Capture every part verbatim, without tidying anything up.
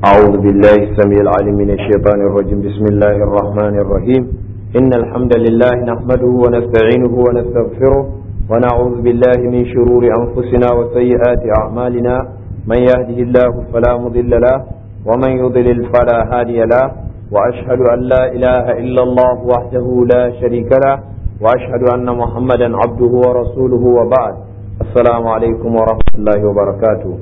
أعوذ بالله السميع العليم من الشيطان الرجيم. بسم الله الرحمن الرحيم. إن الحمد لله نحمده ونستعينه ونستغفره ونعوذ بالله من شرور أنفسنا وسيئات أعمالنا. من يهده الله فلا مضل له ومن يضلل فلا هادي له، وأشهد أن لا إله إلا الله وحده لا شريك له، وأشهد أن محمدا عبده ورسوله، وبعد. السلام عليكم ورحمة الله وبركاته.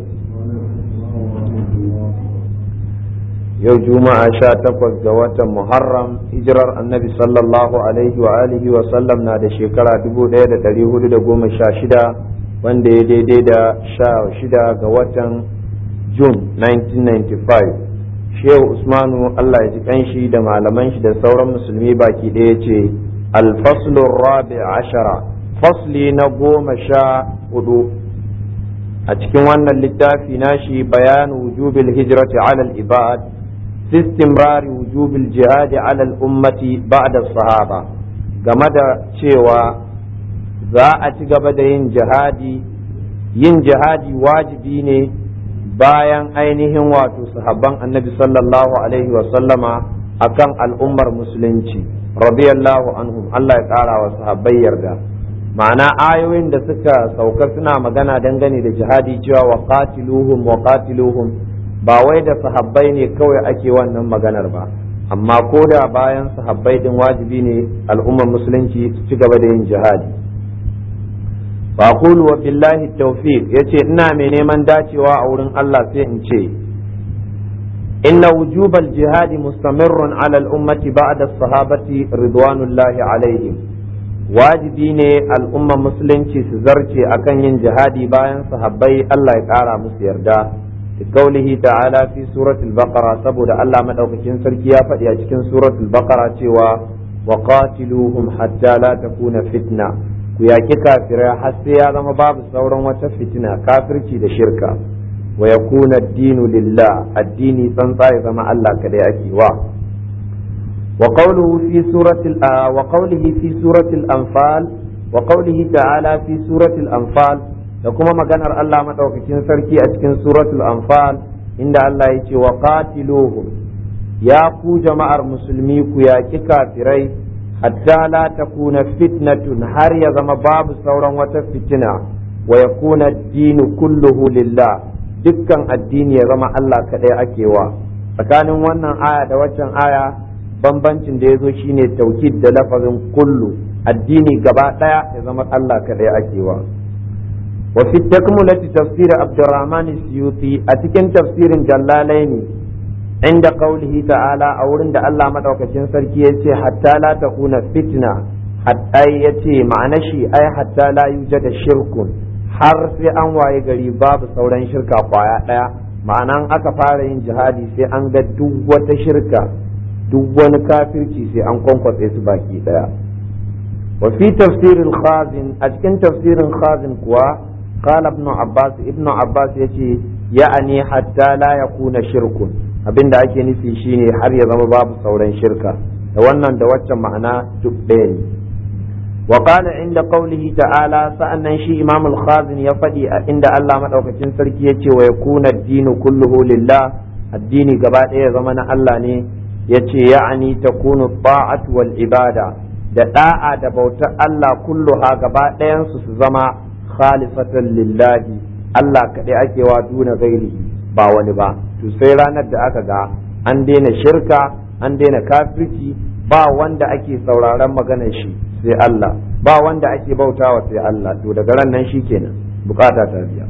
yau juma'a sha takwas ga watan muharram, hijirar annabi sallallahu alaihi wa alihi wa sallam na da shekara dubu ɗaya da ɗari hudu da goma sha shida, wanda ya daidai da sha shida ga watan june nineteen ninety-five. shehu usmanu allah ya ji kanshi da malaman shi da sauran musulmi baki ɗaya ce alfaslun rabi ashara, fasli na goma sha hudu a cikin wannan littafi nashi bayanu wujubil hijrati ala al-ibad في استمرار وجوب الجهاد على الأمة بعد الصحابة. game da cewa za a ci gaba da yin jihadi yin jihadi wajibi ne bayan ainihin wato sahabban annabi sallallahu alaihi wa sallama akan al'ummar musulunci radiyallahu anhum, Allah ya kara wa sahabbai yarda. ma'ana ayoyin da suka sauka suna magana dangane da jihadi cewa wa qatiluhum wa qatiluhum ba wai da sahabbai ne kawai ake wannan maganar ba, amma ko da bayan sahabbai din wajibi ne al'ummar musulunci su ci gaba da yin jihadi. fa qulu wa billahi tawfiq, yace ina mai neman dacewa a wurin Allah sai in ce inna wujubal jihadi mustamirrun ala al-ummati ba'da as-sahabati ridwanullahi alaihim. wajibi ne al'ummar musulunci su zarce akan yin jihadi bayan sahabbai, Allah ya kara musu yarda. قوله تعالى في سورة البقرة سبود الله مدوكين سركيا فديا cikin سورة البقرة cewa وقاتلوهم حتى لا تكون فتنة ku yaki kafirai har sai ya zama babu sauran wata fitina, kafirci da shirka. wa yakuna ad-dinu lillah, addini tsantsa ya zama Allah kadai ake wa. wa qawluhu fi surati wa qawlihi fi surati al-anfal wa qawlihi ta'ala fi surati al-anfal, da kuma maganar Allah madaukakin sarki a cikin suratul anfal inda Allah ya ce wa qatiluhum, ya ku jama'ar musulmi ku yaki kafirai hatta la takuna fitnatun, har ya zama babu sauran wata fitina, wa yakuna ad-dinu kulluhu lillah, dukkan addini ya zama Allah kadai ake wa. tsakanin wannan aya da waccan aya bambancin da yazo shine taukid da lafazin kullu, addini gaba daya ya zama Allah kadai ake wa. وفي التكملة تفسير عبد الرحمن السيوطي أتكن تفسير جلالين عند قوله تعالى أولند الله مدوكتين سركي حتى لا تكون فتنة، حتى يتي معنى شيء أي حتى لا يوجد شرك، har sai an waye gari babu sauran shirka kwaya ɗaya. ma'anan aka fara yin jihadi sai an ga duk wata shirka, duk wani kafirci sai an kwankwatse su baki ɗaya. wa fi tafsirin khazin, a cikin tafsirin khazin kuwa قال ابن عباس ابن عباس yace ya'ani hatta la yakuna shirkun, abinda ake nufi shine har ya zama babu sauran shirka, da wannan da waccan ma'ana duk ɗaya ne. wa qala inda qawlihi ta'ala, sa'annan shi imam al-khazin ya faɗi inda Allah madaukakin sarki yace wa yakuna ad-dinu kulluhu lillah, addini gaba ɗaya ya zama na Allah ne, yace ya'ani takunu ta'atu wal ibada, da da'a da bautar Allah kulluha gaba ɗayan su su zama khalisatan lillahi, Allah kaɗai ake wa duna gairi ba wani ba. to sai ranar da aka ga an daina shirka, an daina kafirci, ba wanda ake sauraron maganar shi sai Allah, ba wanda ake bautawa sai Allah, to daga ran nan shikenan bukata ta biya.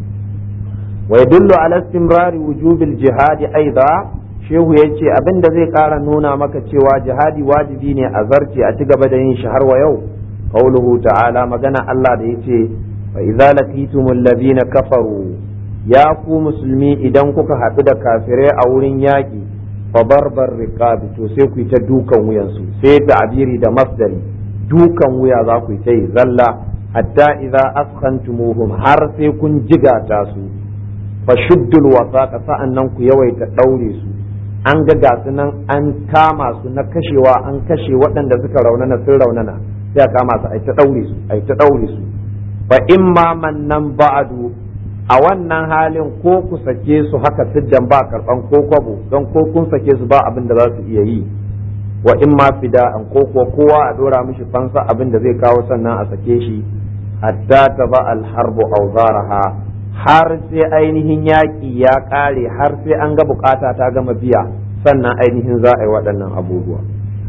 wa yadullu ala istimrari wujubil jihadi aidha, shehu yace abinda zai ƙara nuna maka cewa jihadi wajibi ne a zarce a ci gaba da yin shi har wa yau. qauluhu ta'ala, magana Allah da yace fa idza laqitumul ladina kafaru, ya ku musulmi idan kuka haɗu da kafirai a wurin yaƙi, fa barbar riqabi, to sai ku yi ta dukan wuyansu, sai ta'biri da masdari, dukan wuya za ku yi ta yi zalla, hatta idza askhantumuhum, har sai kun jigata su, fa shuddul wasaqa, sa'annan ku yawaita daure su. an ga gasu nan an kama su na kashewa, an kashe waɗanda suka raunana sun raunana, sai a kama su ai ta daure su ai ta daure su fa imma mannan ba'du, a wannan halin ko ku sake su haka siddan ba karban ko kwabo don ko kun sake su ba abin da za su iya yi, wa in ma fida'an ko kuwa kowa a dora mishi fansa abin da zai kawo sannan a sake shi, hatta ta ba alharbu auzaraha, har sai ainihin yaƙi ya ƙare, har sai an ga bukata ta gama biya sannan ainihin za a yi waɗannan abubuwa.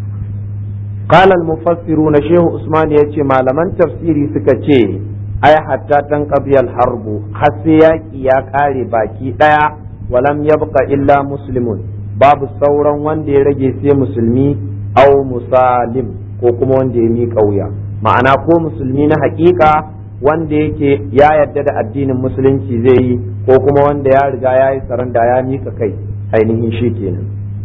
qala al-mufassiruna shehu usman yace malaman tafsiri suka ce ai hatta tanqadi al-harbu, har sai yaƙi ya ƙare baki ɗaya, walam yabqa illa muslimun, babu sauran wanda ya rage sai musulmi, au musalim ko kuma wanda ya miƙa wuya, ma'ana ko musulmi na haƙiƙa wanda yake ya yarda da addinin musulunci zai yi, ko kuma wanda ya riga ya yi saranda ya miƙa kai ainihin shi kenan.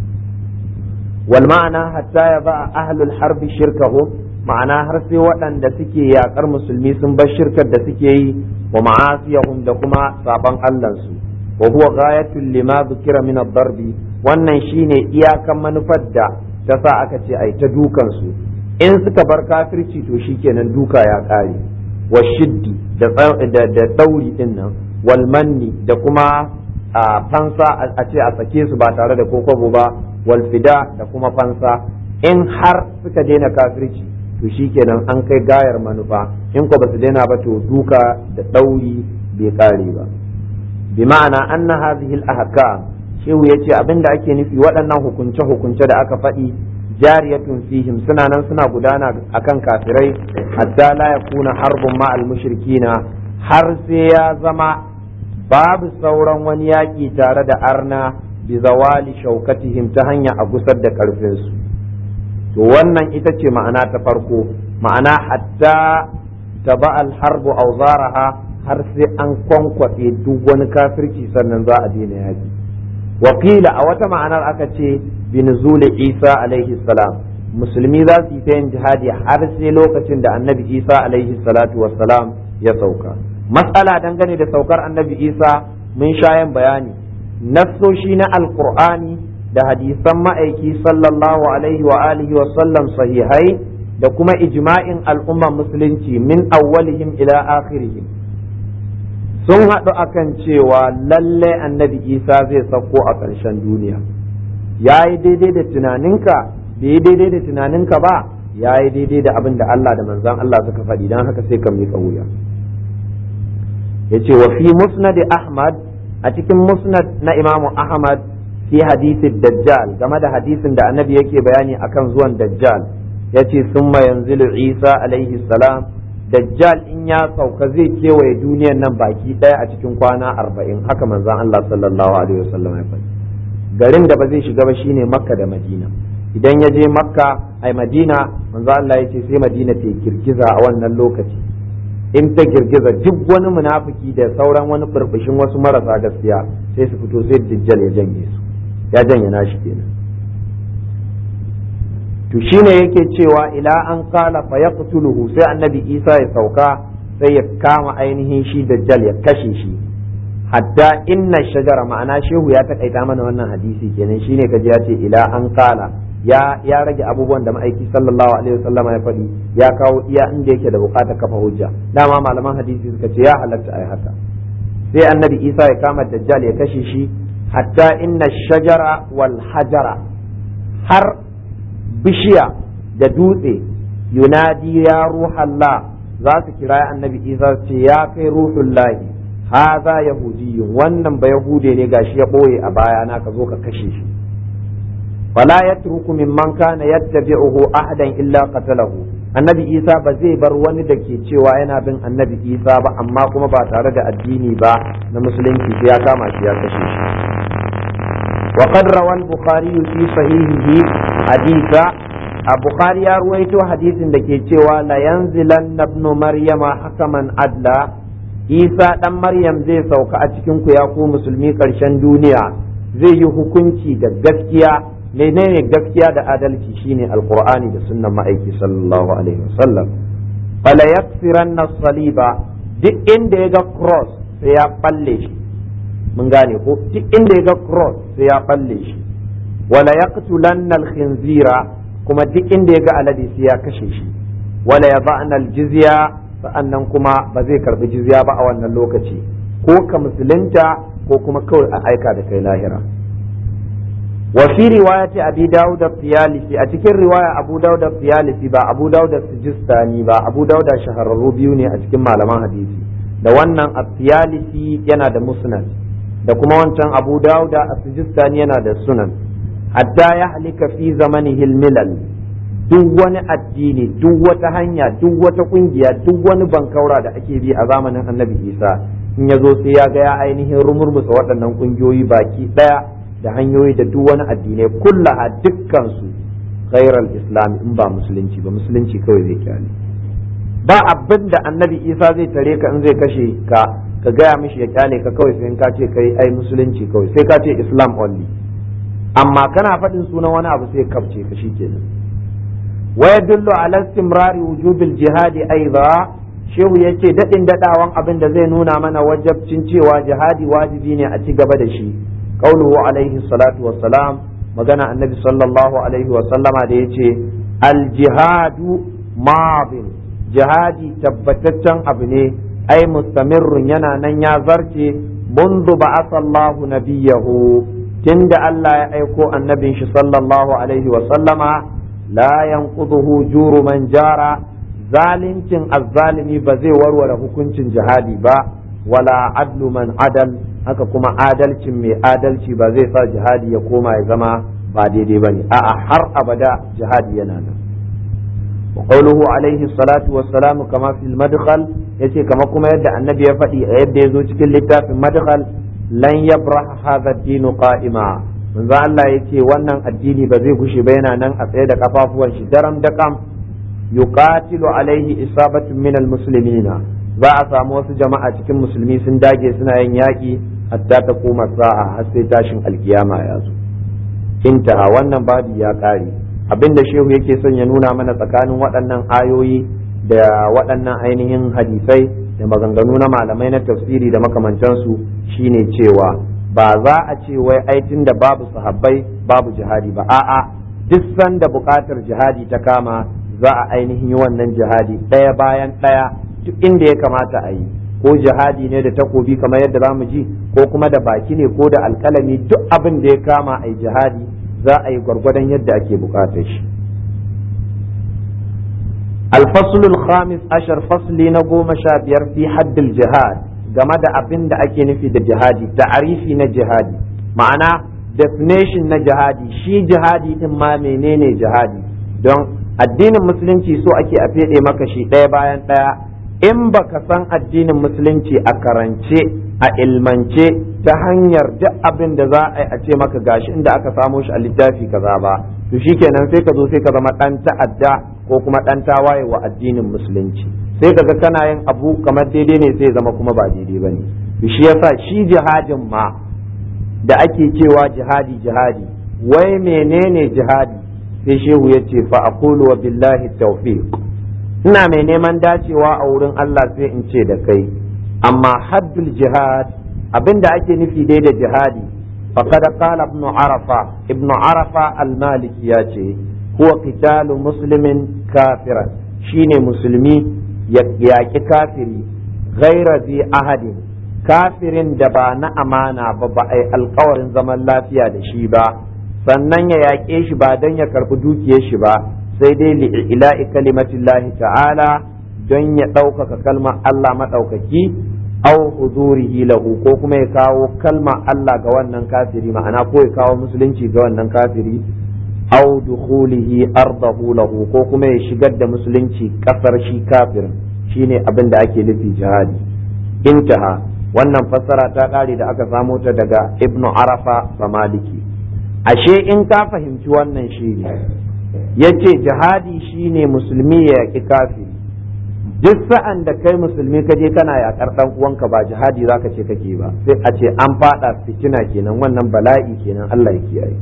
wal ma'ana hatta ya ba ahlul harbi shirkahum, ma'ana har sai waɗanda suke yaƙar musulmi sun bar shirkar da suke yi, wa ma'asiyahum da kuma saban allansu, wa huwa ghayatul lima dhukira min ad-darbi, wannan shine iyakan manufar da ta sa aka ce ai ta dukan su, in suka bar kafirci to shikenan duka ya kare, wa shiddi da da dauri din nan, wal manni da kuma fansa a ce a sake su ba tare da kokobo ba, wal fida da kuma fansa, in har suka daina kafirci to shikenan an kai gayar manufa, in ko ba su daina ba to duka da dauri bai kare ba. bi ma'ana anna hadhihi al-ahkam, shehu yace abinda ake nufi waɗannan hukunce hukunce da aka faɗi jariyatun fihim, suna nan suna gudana akan kafirai, hatta la yakuna harbun ma'al mushrikina, har sai ya zama babu sauran wani yaƙi tare da arna, bi zawali shaukatihim, ta hanya a gusar da ƙarfinsu. to wannan ita ce ma'ana ta farko, ma'ana hatta taba al-harbu awzaraha, har sai an kwankwaɗe duk wani kafirci sannan za a daina yaƙi. wakila a wata ma'anar aka ce bi nuzuli isa alaihi salam, musulmi za su yi ta yin jihadi har sai lokacin da annabi isa alaihi salatu wassalam ya sauka. matsala dangane da saukar annabi isa mun shayan bayani, nassoshi na alqur'ani da hadisan ma'aiki sallallahu alaihi wa alihi wa sallam sahihai, da kuma ijma'in al'ummar musulunci min awwalihim ila akhirihim sun haɗu akan cewa lalle annabi isa zai sauko a ƙarshen duniya. ya yi daidai da tunaninka, bai yi daidai da tunaninka ba, ya yi daidai da abin da Allah da manzan Allah suka faɗi, don haka sai ka miƙa wuya. ya ce wa fi musnad ahmad, a cikin musnad na imamu ahmad, fi hadisin dajjal, game da hadisin da annabi yake bayani akan zuwan dajjal, ya ce summa yanzilu isa alaihi salam, dajjal in ya sauka zai kewaye duniyan nan baki ɗaya a cikin kwana arba'in, haka manzan Allah sallallahu alaihi wasallam ya faɗi. garin da ba zai shiga ba shine makka da madina, idan ya je makka ai madina, manzan Allah ya ce sai madina ta girgiza a wannan lokaci, in ta girgiza duk wani munafiki da sauran wani burbushin wasu marasa gaskiya sai su fito, sai dajjal ya janye su, ya janye nashi kenan. to shine yake cewa ila an qala fa yaqtuluhu, sai annabi isa ya sauka sai ya kama ainihin shi dajjal ya kashe shi, hatta inna shajara, ma'ana shehu ya takaita mana wannan hadisi kenan, shine kaji ya ce ila an qala, ya ya rage abubuwan da ma'aiki sallallahu alaihi wasallam ya faɗi, ya kawo iya inda yake da bukatar kafa hujja. dama malaman hadisi suka ce ya halatta ai haka. sai annabi isa ya kama dajjal ya kashe shi, hatta inna shajara wal hajara, har bishiya da dutse, yunadi ya ruhallah, za su kira annabi isa ce ya kai ruhullahi, haza yahudiyyun, wannan ba yahude ne gashi ya boye a baya na, ka zo ka kashe shi. fala yatruku mimman kana yattabi'uhu ahadan illa qatalahu, annabi isa ba zai bar wani da ke cewa yana bin annabi isa ba amma kuma ba tare da addini ba na musulunci, sai ya kama shi ya kashe shi. وقد روى البخاري في صحيحه حديثا، البخاري يروي حديث دake cewa la yanzilanna ibnu maryama hakaman adla, isa dan maryam zai sauka a cikin ku ya ku musulmi karshen duniya, zai yi hukunci da gaskiya. menene gaskiya da adalci? shine alqur'ani da sunnan ma'aiki sallallahu alaihi wasallam. fala yaksiranna saliba, duk inda ya ga cross sai ya balle shi, mun gane ko, duk inda ya ga cross sai ya balle shi. wala yaqtulanna al-khinzira, kuma duk inda ya ga alade sai ya kashe shi. wala yada'na al-jizya, sa'annan kuma ba zai karbi jizya ba a wannan lokaci. ko ka musulunta ko kuma kawai a aika da kai lahira. wa fi riwayati abi dawud at-tiyalisi, a cikin riwaya abu dawud at-tiyalisi ba abu dawud as-sijistani ba, abu dawud shahararru biyu ne a cikin malaman hadisi, da wannan at-tiyalisi yana da musnad da kuma wancan abu dawud as-sijistani yana da sunan. hatta ya halika fi zamanihi al-milal, duk wani addini, duk wata hanya, duk wata kungiya, duk wani bankaura da ake bi a zamanin annabi Isa, in ya zo sai ya ga ya ainihin rumurmusa waɗannan kungiyoyi baki ɗaya da hanyoyi da duk wani addinai kullaha dukkan su ghairal islam, in ba musulunci ba, musulunci kawai zai kyale. ba abin da annabi Isa zai tare ka in zai kashe ka ka gaya mishi ya kyale ka kawai sai in ka ce kai ai musulunci kawai, sai ka ce islam only, amma kana faɗin sunan wani abu sai kafce ka shikenan. wa yadullu ala istimrari wujubil jihadi aiza, shehu yace dadin dadawan abin da zai nuna mana wajibcin cewa jihadi wajibi ne a ci gaba da shi. qauluhu alaihi salatu wassalam, magana annabi sallallahu alaihi wasallama da yace al jihadu madin, jihadi tabbataccen abu ne, ai mustamirrun yana nan ya zarce mundu ba'atha Allahu nabiyahu, tunda Allah ya aiko annabin shi sallallahu alaihi wasallama. la yanquduhu juru man jara, zalincin azzalimi ba zai warware hukuncin jihadi ba, wala adlu man adal, haka kuma adalcin mai adalci ba zai sa jihadi ya koma ya zama ba daidai bane, a'a har abada jihadi yana nan. wa qawluhu alaihi salatu wassalamu kama fil madkhal, yace kama kuma yadda annabi ya faɗi a yadda ya zo cikin littafin madkhal, lan yabrah hadha ad-din qa'ima, manzo Allah yace wannan addini ba zai gushe ba, yana nan a tsaye da kafafuwan shi daram da kam. yuqatilu alaihi isabatun min almuslimina, za a samu wasu jama'a cikin musulmi sun dage suna yin yaki hatta ta koma sa'a, har sai tashin alkiyama ya zo. intaha, wannan babu ya kare. abinda shehu yake son ya nuna mana tsakanin waɗannan ayoyi da waɗannan ainihin hadisai da maganganu na malamai na tafsiri da makamantansu shine cewa ba za a ce wai aitin da babu sahabbai babu jihadi ba, a'a duk sanda buƙatar jihadi ta kama za a ainihin yi wannan jihadi ɗaya bayan ɗaya duk inda ya kamata a yi, ko jihadi ne da takobi kamar yadda za mu ji, ko kuma da baki ne ko da alƙalami, duk abin da ya kama a yi jihadi za a yi gwargwadon yadda ake buƙatar shi. alfasulul khamis ashar, fasli na goma sha biyar fi haddil jihad, game da abin da ake nufi da jihadi, ta'arifi na jihadi, ma'ana definition na jihadi, shi jihadi din ma menene jihadi, don addinin musulunci so ake a fede maka shi ɗaya bayan ɗaya. in baka san addinin musulunci a karance a ilmance ta hanyar duk abin da za a yi a ce maka gashi inda aka samo shi a littafi kaza ba, to shikenan sai ka zo sai ka zama ɗan ta'adda ko kuma ɗan tawaye wa addinin musulunci, sai kaga kana yin abu kamar daidai ne sai zama kuma ba daidai bane. to shi yasa shi jihadin ma da ake cewa jihadi jihadi, wai menene jihadi? sai shehu ya ce fa aqulu wa billahi tawfiq, ina mai neman dacewa a wurin Allah sai in ce da kai, amma haddul jihad, abinda ake nufi dai da jihadi, faqad qala ibn arafa, ibn arafa al-maliki ya ce huwa qitalu muslimin kafiran, shine musulmi ya yaki kafiri, ghaira zi ahadin, kafirin da ba na amana ba, ba ai alkawarin zaman lafiya da shi ba, sannan ya yaƙe shi ba don ya karɓi dukiyar shi ba, sai dai li'ila'i kalimatillahi ta'ala, don ya ɗaukaka kalmar Allah maɗaukaki, au hudurihi lahu, ko kuma ya kawo kalmar Allah ga wannan kafiri, ma'ana ko ya kawo musulunci ga wannan kafiri, au dukhulihi ardahu lahu, ko kuma ya shigar da musulunci ƙasar shi kafirin, shine abin da ake nufi jihadi. intaha, wannan fassara ta ƙare da aka samo ta daga ibnu arafa ba maliki. ashe in ka fahimci wannan shi ne yace jihadi shine musulmi ya yaki kafiri. duk sa'an da kai musulmi ka je kana yakar dan uwanka ba jihadi zaka ce kake ba, sai a ce an fada fitina kenan, wannan bala'i kenan, Allah ya kiyaye.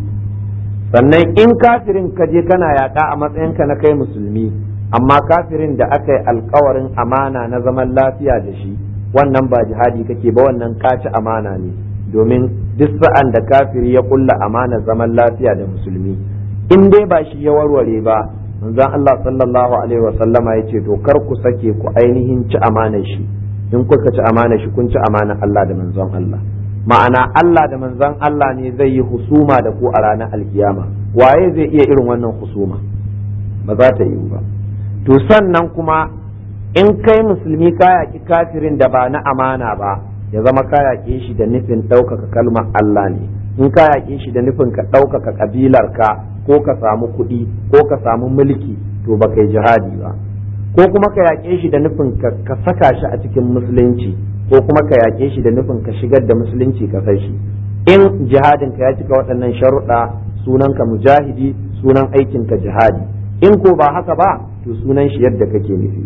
sannan in kafirin ka je kana yaka a matsayinka na kai musulmi, amma kafirin da aka yi alkawarin amana na zaman lafiya da shi, wannan ba jihadi kake ba, wannan kaci amana ne, domin duk sa'an da kafiri ya kulla amana zaman lafiya da musulmi, in dai ba shi ya warware ba, manzon Allah sallallahu alaihi wa sallama yace to kar ku sake ku ainihin ci amanar shi, in kuka ci amana shi kun ci amana Allah da manzon Allah. Ma'ana Allah da manzon Allah ne zai yi husuma da ku a ranar alkiyama. Waye zai iya irin wannan husuma? Ba za ta yiwu ba. To sannan kuma in kai musulmi ka yaƙi kafirin da ba na amana ba, ya zama ka yaƙe shi da nufin ɗaukaka kalmar Allah ne. In ka yaƙe shi da nufin ka ɗaukaka ƙabilarka ko ka samu kuɗi ko ka samu mulki, to ba kai jihadi ba. Ko kuma ka yaƙe shi da nufin ka saka shi a cikin musulunci, ko kuma ka yaƙe shi da nufin ka shigar da musulunci ka sai shi. In jihadin ka ya cika waɗannan sharuɗa, sunan ka mujahidi, sunan aikin ka jihadi. In ko ba haka ba, to sunan shi yadda kake nufi.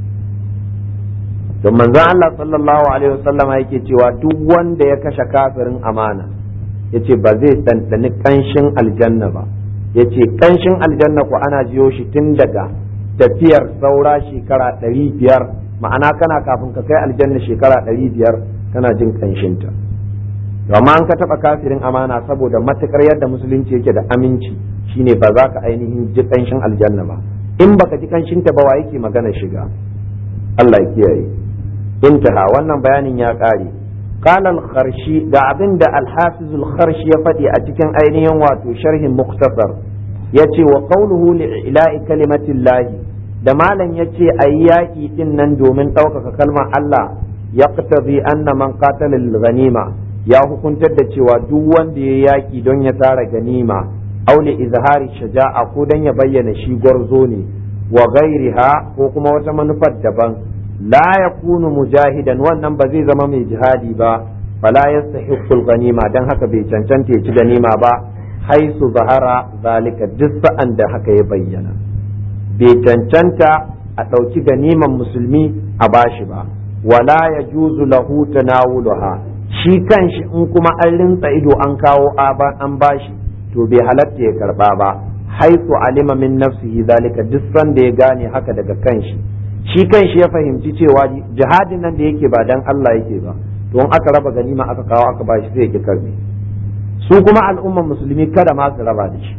Don manzon Allah sallallahu alaihi wasallama yake cewa duk wanda ya kashe kafirin amana, yace ba zai ɗanɗani ƙanshin aljanna ba. Yace ƙanshin aljanna ko ana jiyo shi tun daga tafiyar saura shekara ɗari biyar, ma'ana kana kafin ka kai aljanna shekara ɗari biyar kana jin ƙanshinta. Amma an ka taɓa kafirin amana, saboda matuƙar yadda musulunci yake da aminci, shine ba za ka ainihin ji ƙanshin aljanna ba. In baka ji ƙanshinta ba, wa yake magana shiga? Allah ya kiyaye. Intaha, wannan bayanin ya ƙare. Qala al-Kharshi, ga abin da al-Hafiz al-Kharshi ya faɗi a cikin ainihin wato sharhin Muktasar, yace wa qawluhu li'ila'i kalimatillahi, da malam yace ayi yaki din nan domin ɗaukaka kalmar Allah, yaqtadi anna man qatala lil-ghanima, ya hukuntar da cewa duk wanda ya yaki don ya tara ganima, aw li izhari shaja'a, ko dan ya bayyana shi gwarzo ne, wa ghairiha, ko kuma wata manufar daban, la yakunu mujahidan, wannan ba zai zama mai jihadi ba, fala yastahiqqul ganima, dan haka bai cancanta ya ci ganima ba, haisu zahara zalika, duk sa'an da haka ya bayyana. Bai cancanta a ɗauki ganiman musulmi a bashi ba, wala ya juzu lahu tanawuluha, shi kanshi in kuma an rinsa ido an kawo an bashi, to bai halatta ya karba ba, haisu alima min nafsihi zalika, duk sanda ya gane haka daga kanshi, shi kanshi ya fahimci cewa jihadin nan da yake ba dan Allah yake ba, to in aka raba ganima aka kawo aka bashi sai ya karbe. Su kuma al'umman musulmi kada ma su raba da shi.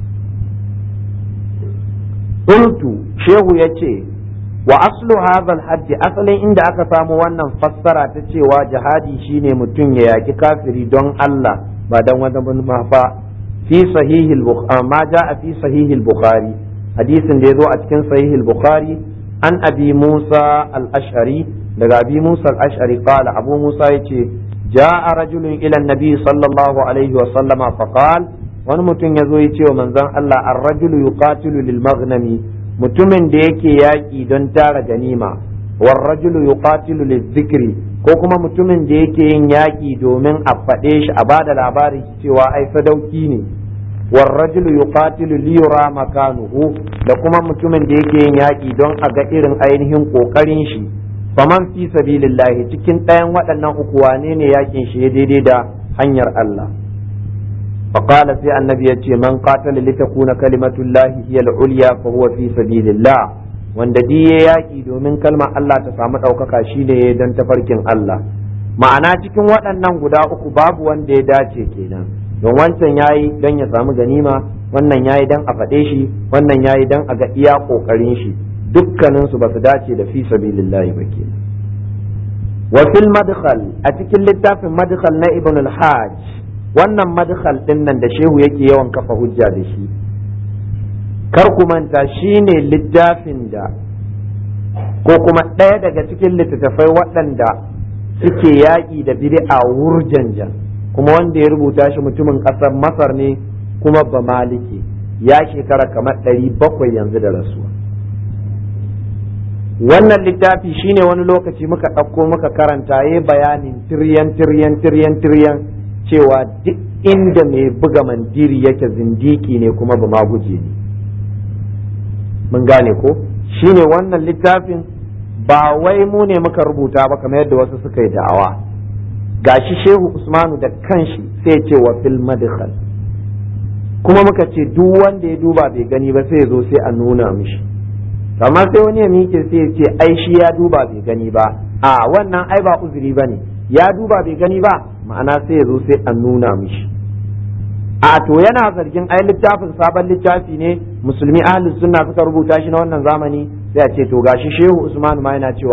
Qultu, shehu yace wa aslu hadha al-hajj, asalin inda aka samu wannan fassara ta cewa jihadi shine mutum ya yaki kafiri don Allah ba dan wani mafa, fi sahihil bukhari, ma jaa fi sahihil bukhari, hadisin da yazo a cikin sahihil bukhari an abi Musa al-Ash'ari, daga abi Musa al-Ash'ari qala, abu Musa yace ja'a rajulun ila an-nabi sallallahu alaihi wa sallama faqal, wani mutum yazo yace wa manzon Allah, ar-rajulu yuqatilu lil maghnami, mutumin da yake yaki don tara ganima, war rajulu yuqatilu lizikri, ko kuma mutumin da yake yin yaki domin a faɗe shi a bada labari cewa ai sadauki ne, war rajulu yuqatilu liyura makanuhu, da kuma mutumin da yake yin yaki don a ga irin ainihin kokarin shi. Faman fi sabilillahi, cikin ɗayan waɗannan uku wane ne yakin shi ya daidai da hanyar Allah? faqala, sai annabi ya ce, man qatala litakuna kalimatullahi hiya al-ulya fa huwa fi sabilillah, wanda diye yaki domin kalmar Allah ta samu ɗaukaka shine don tafarkin Allah. Ma'ana cikin waɗannan guda uku babu wanda ya dace kenan, don wancan yayi don ya samu ganima, wannan yayi don a faɗe shi, wannan yayi don a ga iya ƙoƙarin shi, dukkanin su ba su dace da fi sabilillahi ba kenan. Wa fil madkhal, a cikin littafin madkhal na Ibn al-Hajj, wannan madkhal din nan da shehu yake yawan kafa hujja da shi, kar ku manta shine littafin da, ko kuma ɗaya daga cikin littattafai waɗanda suke yaƙi da bid'a wurjanjan, kuma wanda ya rubuta shi mutumin ƙasar Masar ne, kuma ba maliki, ya shekara kamar ɗari bakwai yanzu da rasuwa. Wannan littafi shine wani lokaci muka ɗauko muka karanta ya bayanin tiryan tiryan tiryan tiryan cewa duk inda mai buga mandiri yake zindiki ne kuma ba ma guje ne. Mun gane ko? Shine wannan littafin ba wai mu ne muka rubuta ba kamar yadda wasu suka yi da'awa. Gashi Shehu Usmanu da kanshi sai ce wa fil madkhal, kuma muka ce duk wanda ya duba bai gani ba sai ya zo sai a nuna mishi. Amma sai wani ya miƙe sai ya ce ai shi ya duba bai gani ba, a wannan ai ba uzuri bane, ya duba bai gani ba, ma'ana sai ya zo sai a nuna mishi. A to yana zargin ai littafin sabon littafi ne, musulmi ahlus sunna suka rubuta shi na wannan zamani, sai a ce to gashi Shehu Usman ma yana cewa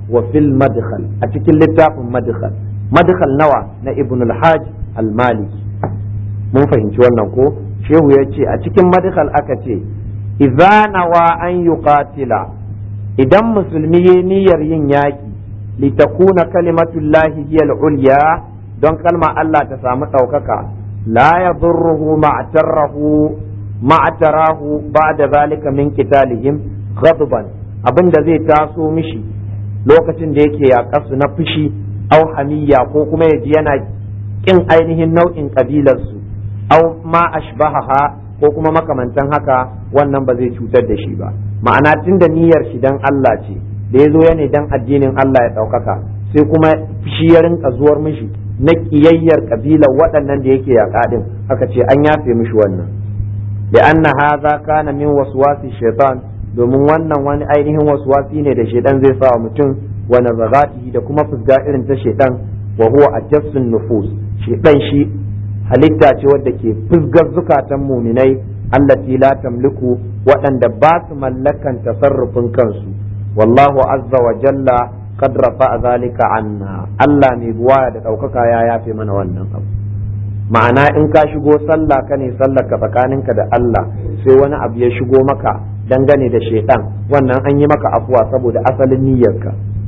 wa fil madkhal a cikin littafin madkhal madkhal nawa na ibn al-hajj al-maliki mun fahimci wannan ko shehu ya ce a cikin madkhal aka ce idza nawa an yuqatila idan musulmi ya niyyar yin yaki litakuna kalimatullahi hiya al-ulya don kalma Allah ta samu ɗaukaka la yadurruhu ma'tarahu ma'tarahu ba'da zalika min qitalihim ghadban abinda zai taso mishi lokacin da yake yaƙarsu na fushi au hamiyya ko kuma yaji yana kin ainihin nau'in kabilarsu au ma ashbahaha ko kuma makamantan haka wannan ba zai cutar da shi ba ma'ana tunda niyyar shi dan Allah ce da yazo yana dan addinin Allah ya ɗaukaka sai kuma fushi ya rinka zuwar mishi na kiyayyar kabilar waɗannan da yake yaƙa din aka ce an yafe mishi wannan da anna hadha kana min waswasi shaitan domin wannan wani ainihin waswasi ne da shaitan zai sa wa mutum wa nazaratihi da kuma fusga irin ta shaitan wa huwa ajassun nufus shaitan shi halitta ce wadda ke fusgar zukatan muminai allati la tamliku waɗanda ba su mallakan tasarrufin kansu wallahu azza wa jalla qad rafa zalika anna Allah mai buwaya da ɗaukaka ya yafe mana wannan abu ma'ana in ka shigo sallah ka ne sallar ka tsakaninka da Allah sai wani abu ya shigo maka dangane da shaitan wannan an yi maka afuwa saboda asalin niyyarka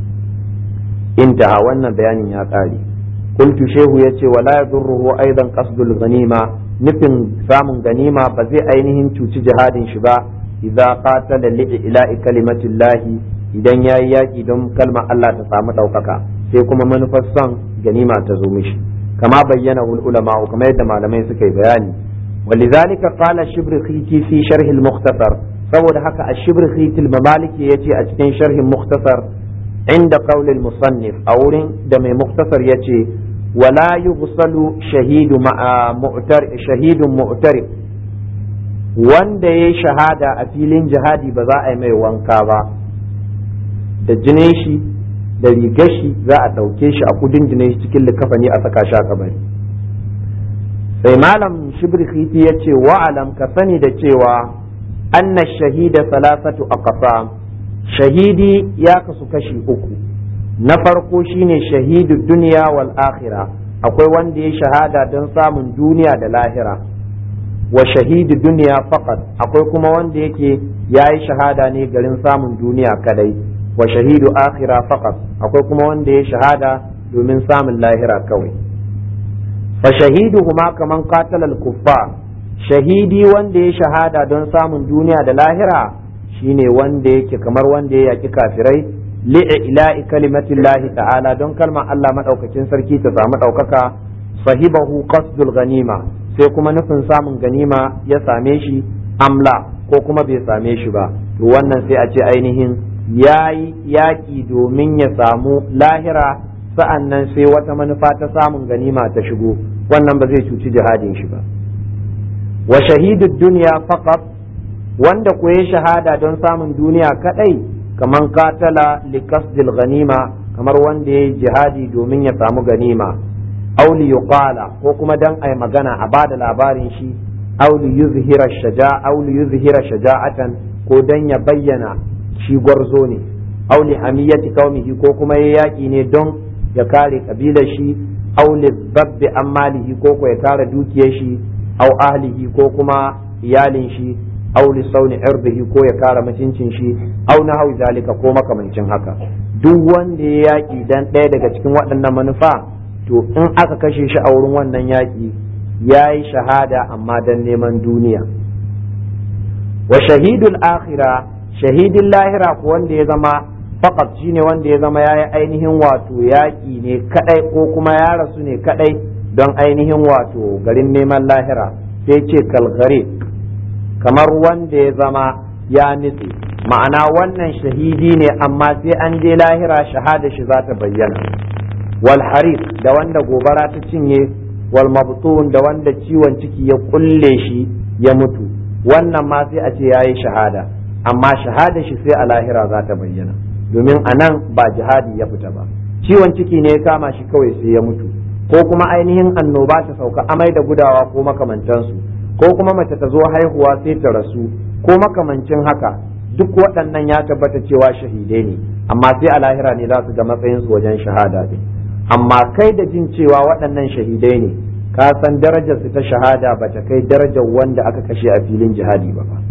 intaha wannan bayanin ya tsare qultu shehu yace wala yadurruhu aidan qasdul ganima nufin samun ganima ba zai ainihin cuci jihadin shi ba idza qatala li ila'i kalimatillahi idan yayi yaki don kalmar Allah ta samu daukaka sai kuma manufar son ganima ta zo mishi kama bayyana ulama kuma yadda malamai suka yi bayani walidhalika qala shibrikhiti fi sharh al-mukhtasar saboda haka ash-shibrikhiti al-mamaliki yace a cikin sharhin mukhtasar inda qawl al-musannif a wurin da mai mukhtasar yace wala yughsalu shahidu ma'a mu'tar shahidun mu'tarif wanda yayi shahada a filin jihadi ba za a yi mai wanka ba da jinin shi da rigar shi za a ɗauke shi a kudin jinin shi cikin likafani a saka shi a kabari sai malam shibrikhiti ya ce wa'alam ka sani da cewa anna shahida salasatu aqsam shahidi ya kasu kashi uku na farko shine shahidu duniya wal akhirah akwai wanda ya shahada don samun duniya da lahira wa shahidu duniya faqat akwai kuma wanda yake yayi shahada ne garin samun duniya kadai wa shahidu akhira faqat akwai kuma wanda ya shahada domin samun lahira kawai fa shahiduhuma kaman qatala al-kuffar shahidi wanda ya shahada don samun duniya da lahira shine wanda yake kamar wanda ya yaki kafirai li'ila'i kalimatillahi ta'ala don kalmar Allah madaukakin sarki ta samu daukaka sahibahu qasdul ganima sai kuma nufin samun ganima ya same shi amla ko kuma bai same shi ba to wannan sai a ce ainihin yayi yaki domin ya samu lahira sa'annan sai wata manufa ta samun ganima ta shigo wannan ba zai cuci jihadin shi ba wa shahidud dunya faqat wanda ko ya shahada don samun duniya kadai kaman katala likasdil ganima kamar wanda ya jihadi domin ya samu ganima aw li yuqala ko kuma dan ai magana a bada labarin shi aw li yuzhira shaja'a aw li yuzhira shaja'atan ko dan ya bayyana shi gwarzo ne aw li hamiyati qaumihi ko kuma ya yaki ne don ya kare kabilar shi aw li babbi amalihi ko ko ya kare dukiyar shi aw ahlihi ko kuma iyalin shi aw li sauni irdihi ko ya kare mutuncin shi aw na hawi zalika ko makamancin haka duk wanda ya yaki dan ɗaya daga cikin waɗannan manufa to in aka kashe shi a wurin wannan yaki yayi shahada amma dan neman duniya wa shahidul akhirah shahidin lahira ko wanda ya zama faqat shine wanda ya zama yayi ainihin wato yaki ne kadai ko kuma ya rasu ne kadai don ainihin wato garin neman lahira sai ce kalgare kamar wanda ya zama ya nitse ma'ana wannan shahidi ne amma sai an je lahira shahada shi za ta bayyana wal harik da wanda gobara ta cinye wal mabtun da wanda ciwon ciki ya kulle shi ya mutu wannan ma sai a ce yayi shahada amma shahada shi sai a lahira za ta bayyana domin a nan ba jihadi ya fita ba ciwon ciki ne ya kama shi kawai sai ya mutu ko kuma ainihin annoba ta sauka amai da gudawa ko makamantansu ko kuma mace ta zo haihuwa sai ta rasu ko makamancin haka duk waɗannan ya tabbata cewa shahidai ne, amma sai a lahira ne za su ga matsayinsu wajen shahada din. Amma kai da jin cewa waɗannan shahidai ne, ka san darajar su ta shahada ba ta kai darajar wanda aka kashe a filin jihadi ba fa.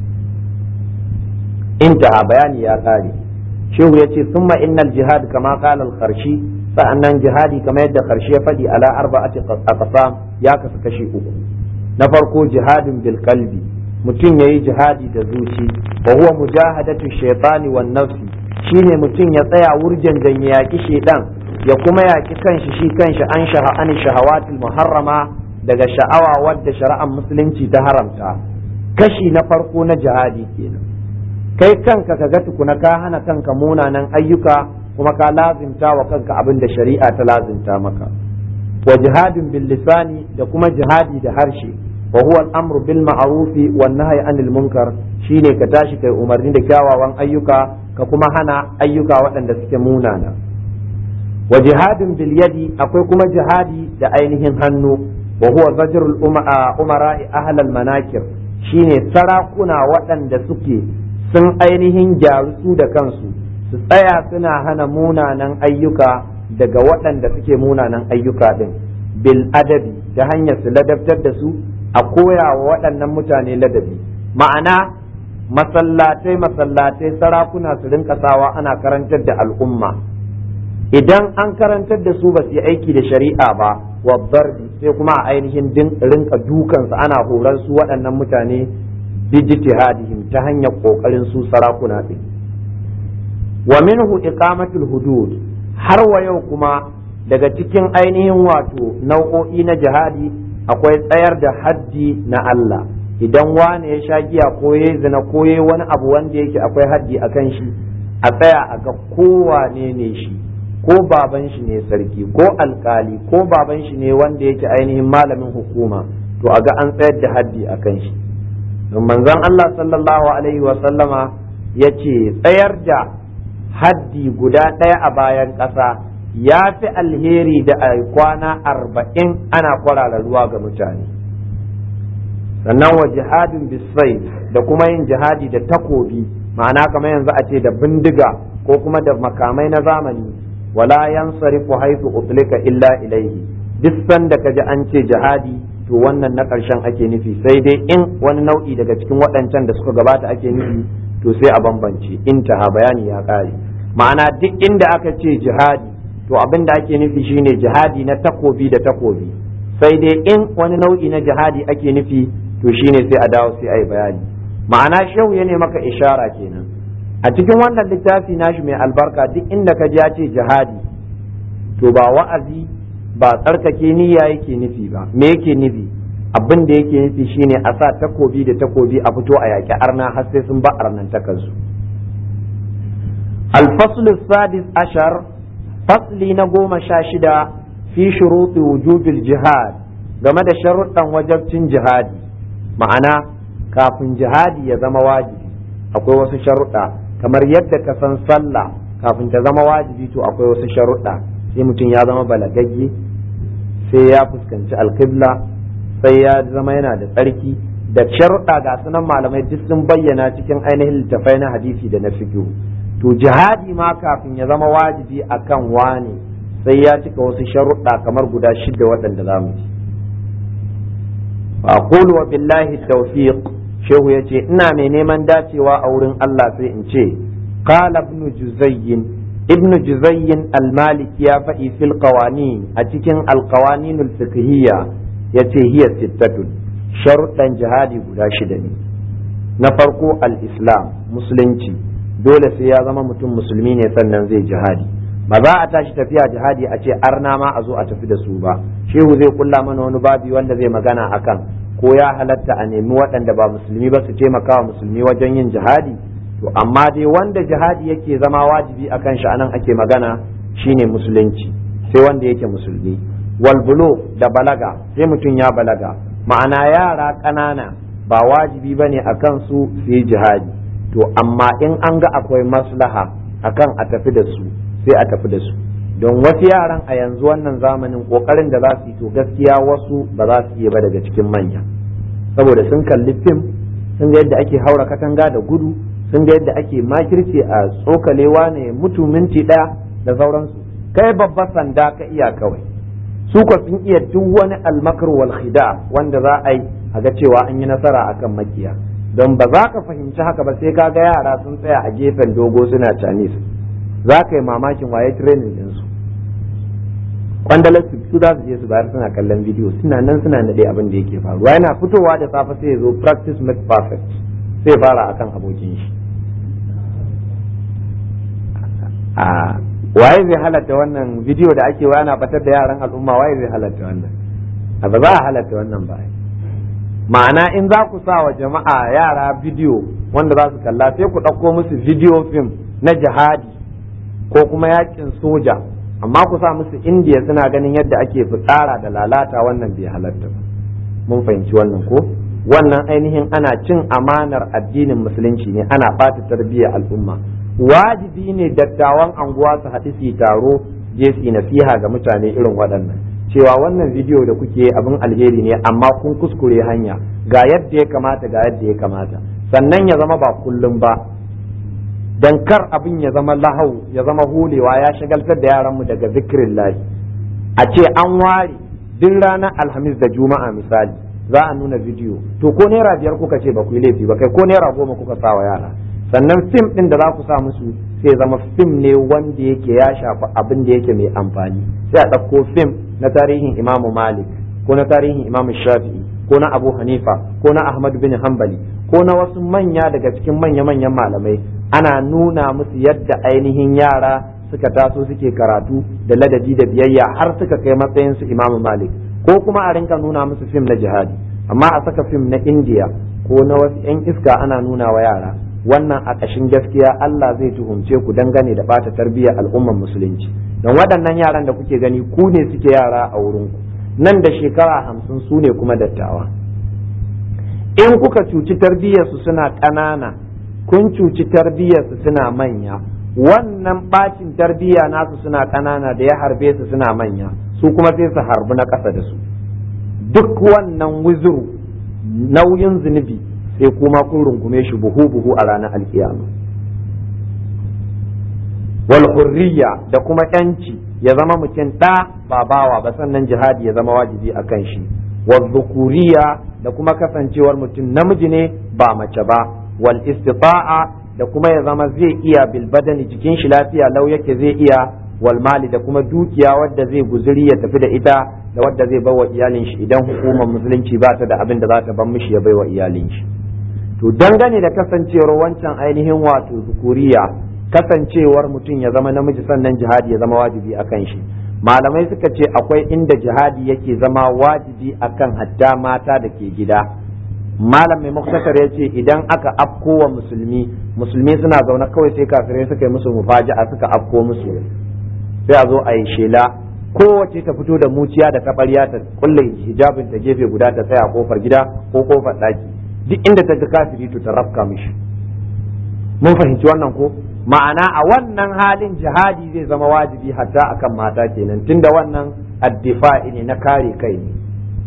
Intaha, bayani ya kare. Shehu yace summa innal jihad kama qala al-Kharshi, sa'annan jihadi kamar yadda Kharshi ya faɗi ala arba'ati aqsam, ya kasu kashi uku. Na farko jihadin bil qalbi, mutum yayi jihadi da zuci, wa huwa mujahadatu shaytani wan nafsi, shine mutum ya tsaya wurjan dan yaki shedan, ya kuma yaki kanshi shi kanshi an shaha an shahawatil muharrama, daga sha'awa wadda shari'ar musulunci ta haramta. Kashi na farko na jihadi kenan. Kai kanka ka ga tukuna ka hana kanka munanan ayyuka, kuma ka lazimta wa kanka abin da shari'a ta lazimta maka. Wa jihadin bil lisani, da kuma jihadi da harshe, wa huwa al-amru bil ma'rufi wan nahyi anil munkar, shine ka tashi kai umarni da kyawawan ayyuka ka kuma hana ayyuka waɗanda suke munana. Wa jihadin bil yadi, akwai kuma jihadi da ainihin hannu, wa huwa zajrul umara'i ahlal manakir, shine sarakuna waɗanda suke sun ainihin gyaru su da kansu, su tsaya suna hana munanan ayyuka daga waɗanda suke munanan ayyuka din, bil adabi, ta hanyar su ladabtar da su, a koya wa waɗannan mutane ladabi. Ma'ana masallatai masallatai sarakuna su rinka sawa ana karantar da al'umma, idan an karantar da su ba su yi aiki da shari'a ba, wa darbi, sai kuma a ainihin rinka dukansu ana horar su waɗannan mutane bijtihadihim, ta hanyar kokarin su sarakuna din. Wa minhu iqamatul hudud, har wa yau kuma daga cikin ainihin wato nau'o'i na jihadi akwai tsayar da haddi na Allah. Idan wani ya sha giya ko ya zina ko ya wani abu wanda yake akwai haddi akan shi, a tsaya a ga kowane ne shi, ko baban shi ne sarki ko alkali ko baban shi ne wanda yake ainihin malamin hukuma, to a ga an tsayar da haddi akan shi. Manzon Allah sallallahu alaihi wa sallama ya ce tsayar da haddi guda ɗaya a bayan ƙasa ya fi alheri da a kwana arba'in ana kwarara ruwa ga mutane. Sannan wa jihadin bisai, da kuma yin jihadi da takobi, ma'ana kamar yanzu a ce da bindiga ko kuma da makamai na zamani, wala yansarifu haythu utlika illa ilaihi, duk sanda kaji an ce jihadi to wannan na ƙarshen ake nufi, sai dai in wani nau'i daga cikin waɗancan da suka gabata ake nufi to sai a bambance. Intaha, bayani ya ƙare. Ma'ana duk inda aka ce jihadi to abin da ake nufi shine jihadi na takobi da takobi, sai dai in wani nau'i na jihadi ake nufi to shine sai a dawo sai a yi bayani. Ma'ana shehu ya ne maka ishara kenan a cikin wannan littafi nashi mai albarka, duk inda ka ji ya ce jihadi to ba wa'azi ba tsarkake niyya yake nufi ba. Me yake nufi? Abin da yake nufi shine a sa takobi da takobi a fito a yaƙi arna har sai sun ba arnan takansu. الفصل السادس عشر، فصل نقوم شاشدة في شروط وجوب الجهاد، game da sharuɗan wajabcin jihadi. Ma'ana kafin jihadi ya zama wajibi akwai wasu sharuɗa, kamar yadda ka san sallah kafin ta zama wajibi to akwai wasu sharuɗa. Sai mutum ya zama balagagge, sai ya fuskanci alƙibla, sai ya zama yana da tsarki, da sharuɗa ga sunan malamai duk sun bayyana cikin ainihin littafai na hadisi da na fiqh. To jihadi ma kafin ya zama wajibi akan wani sai ya cika wasu sharuɗa kamar guda shida waɗanda za mu ci. aqulu wa billahi tawfiq, shehu yace ina mai neman dacewa a wurin Allah sai in ce qala ibn juzayyin, ibn juzayyin al-maliki ya faɗi fil qawanin, a cikin al-qawanin al-fiqhiyya yace hiya sittatun, sharuɗan jihadi guda shida ne. Na farko al-islam, musulunci, dole sai ya zama mutum musulmi ne sannan zai jihadi. Ba za a tashi tafiya jihadi a ce arna ma a zo a tafi da su ba. Shehu zai kulla mana wani babi wanda zai magana akan ko ya halatta a nemi waɗanda ba musulmi ba su taimaka wa musulmi wajen yin jihadi. To amma dai wanda jihadi yake zama wajibi akan shi anan ake magana shine musulunci, sai wanda yake musulmi. Wal bulugh, da balaga, sai mutum ya balaga, ma'ana yara ƙanana ba wajibi bane akan su su yi jihadi. To amma in an ga akwai maslaha akan a tafi da su sai a tafi da su, don wasu yaran a yanzu wannan zamanin kokarin da za su yi to gaskiya wasu ba za su iya ba daga cikin manya, saboda sun kalli fim, sun ga yadda ake haura katanga da gudu, sun ga yadda ake makirci a tsokalewa ne mutu minti ɗaya da sauransu. Kai babba sanda ka iya kawai, su ka sun iya duk wani almakar wal khida wanda za a yi a ga cewa an yi nasara akan makiya. Don ba za ka fahimci haka ba sai ka ga yara sun tsaya a gefen dogo suna Chinese, za ka yi mamakin waye training ɗinsu. Kwandalar su za su je su bayar suna kallon bidiyo, suna nan suna nade abin da yake faruwa. Yana fitowa da safe sai ya zo practice make perfect, sai fara akan abokin shi. a waye zai halatta wannan bidiyo da ake wa ana batar da yaran al'umma, waye zai halatta wannan? a ba za a halatta wannan ba. Ma'ana in za ku sa wa jama'a yara bidiyo wanda za su kalla, sai ku ɗauko musu bidiyo film na jihadi ko kuma yakin soja, amma ku sa musu indiya suna ganin yadda ake fitsara da lalata, wannan bai halatta ba. Mun fahimci wannan ko? Wannan ainihin ana cin amanar addinin musulunci ne, ana ɓata tarbiyyar al'umma. Wajibi ne dattawan anguwa su haɗu su taro, je su nasiha ga mutane irin waɗannan, cewa wannan bidiyo da kuke abin alheri ne amma kun kuskure hanya, ga yadda ya kamata ga yadda ya kamata. Sannan ya zama ba kullum ba, dan kar abin ya zama lahau, ya zama hulewa, ya shagaltar da yaranmu daga zikirin lahi. A ce an ware duk ranar alhamis da juma'a misali za a nuna bidiyo, to ko naira biyar kuka ce ba ku yi laifi ba, kai ko naira goma kuka sa wa yara. Sannan fim ɗin da za ku sa musu sai zama fim ne wanda yake ya shafi abin da yake mai amfani. Sai a ɗauko fim na tarihin imamu Malik ko na tarihin imamu Shafi'i ko na Abu Hanifa ko na Ahmad bin Hanbali ko na wasu manya daga cikin manya-manyan malamai, ana nuna musu yadda ainihin yara suka taso suke karatu da ladabi da biyayya har suka kai matsayin su imamu Malik. Ko kuma a rinka nuna musu fim na jihadi, amma a saka fim na Indiya ko na wasu 'yan iska ana nuna wa yara. Wannan a ƙashin gaskiya Allah zai tuhumce ku dangane da ɓata tarbiyyar al'ummar musulunci. Don waɗannan yaran da kuke gani ku ne suke yara a wurinku, nan da shekara hamsin su ne kuma dattawa. In kuka cuci tarbiyyarsu suna ƙanana, kun cuci tarbiyyarsu suna manya. Wannan ɓacin tarbiyya nasu suna ƙanana da ya harbe su suna manya, su kuma sai su harbi na ƙasa da su. Duk wannan wuzuru, nauyin zunubi, sai kuma kun rungume shi buhu buhu a ranar alkiyama. Wal hurriya, da kuma yanci, ya zama mutum ɗa ba bawa ba, sannan jihadi ya zama wajibi a kan shi. Wal dhukuriya, da kuma kasancewar mutum namiji ne ba mace ba. Wal istita'a, da kuma ya zama zai iya bil badani, jikin shi lafiya lau yake zai iya. Wal mali, da kuma dukiya wadda zai guzuri ya tafi da ita da wadda zai bawa iyalin shi idan hukumar musulunci ba ta da abin da za ta ban mishi ya baiwa iyalin shi. To dangane da kasancewar wancan ainihin wato zukuriya, kasancewar mutum ya zama namiji sannan jihadi ya zama wajibi akan shi, malamai suka ce akwai inda jihadi yake zama wajibi akan hatta mata da ke gida. Malam mai muktasar ya ce idan aka afko wa musulmi, musulmi suna zaune kawai sai kafirai suka yi musu mufaji'a suka afko musu, sai a zo a yi shela, kowace ta fito da muciya da taɓarya ta kulle hijabin ta gefe guda ta tsaya kofar gida ko kofar ɗaki, duk inda ta ga kafiri to ta rafka mishi. Mun fahimci wannan ko? Ma'ana a wannan halin jihadi zai zama wajibi hatta akan mata kenan, tunda wannan addifa'i ne na kare kai ne.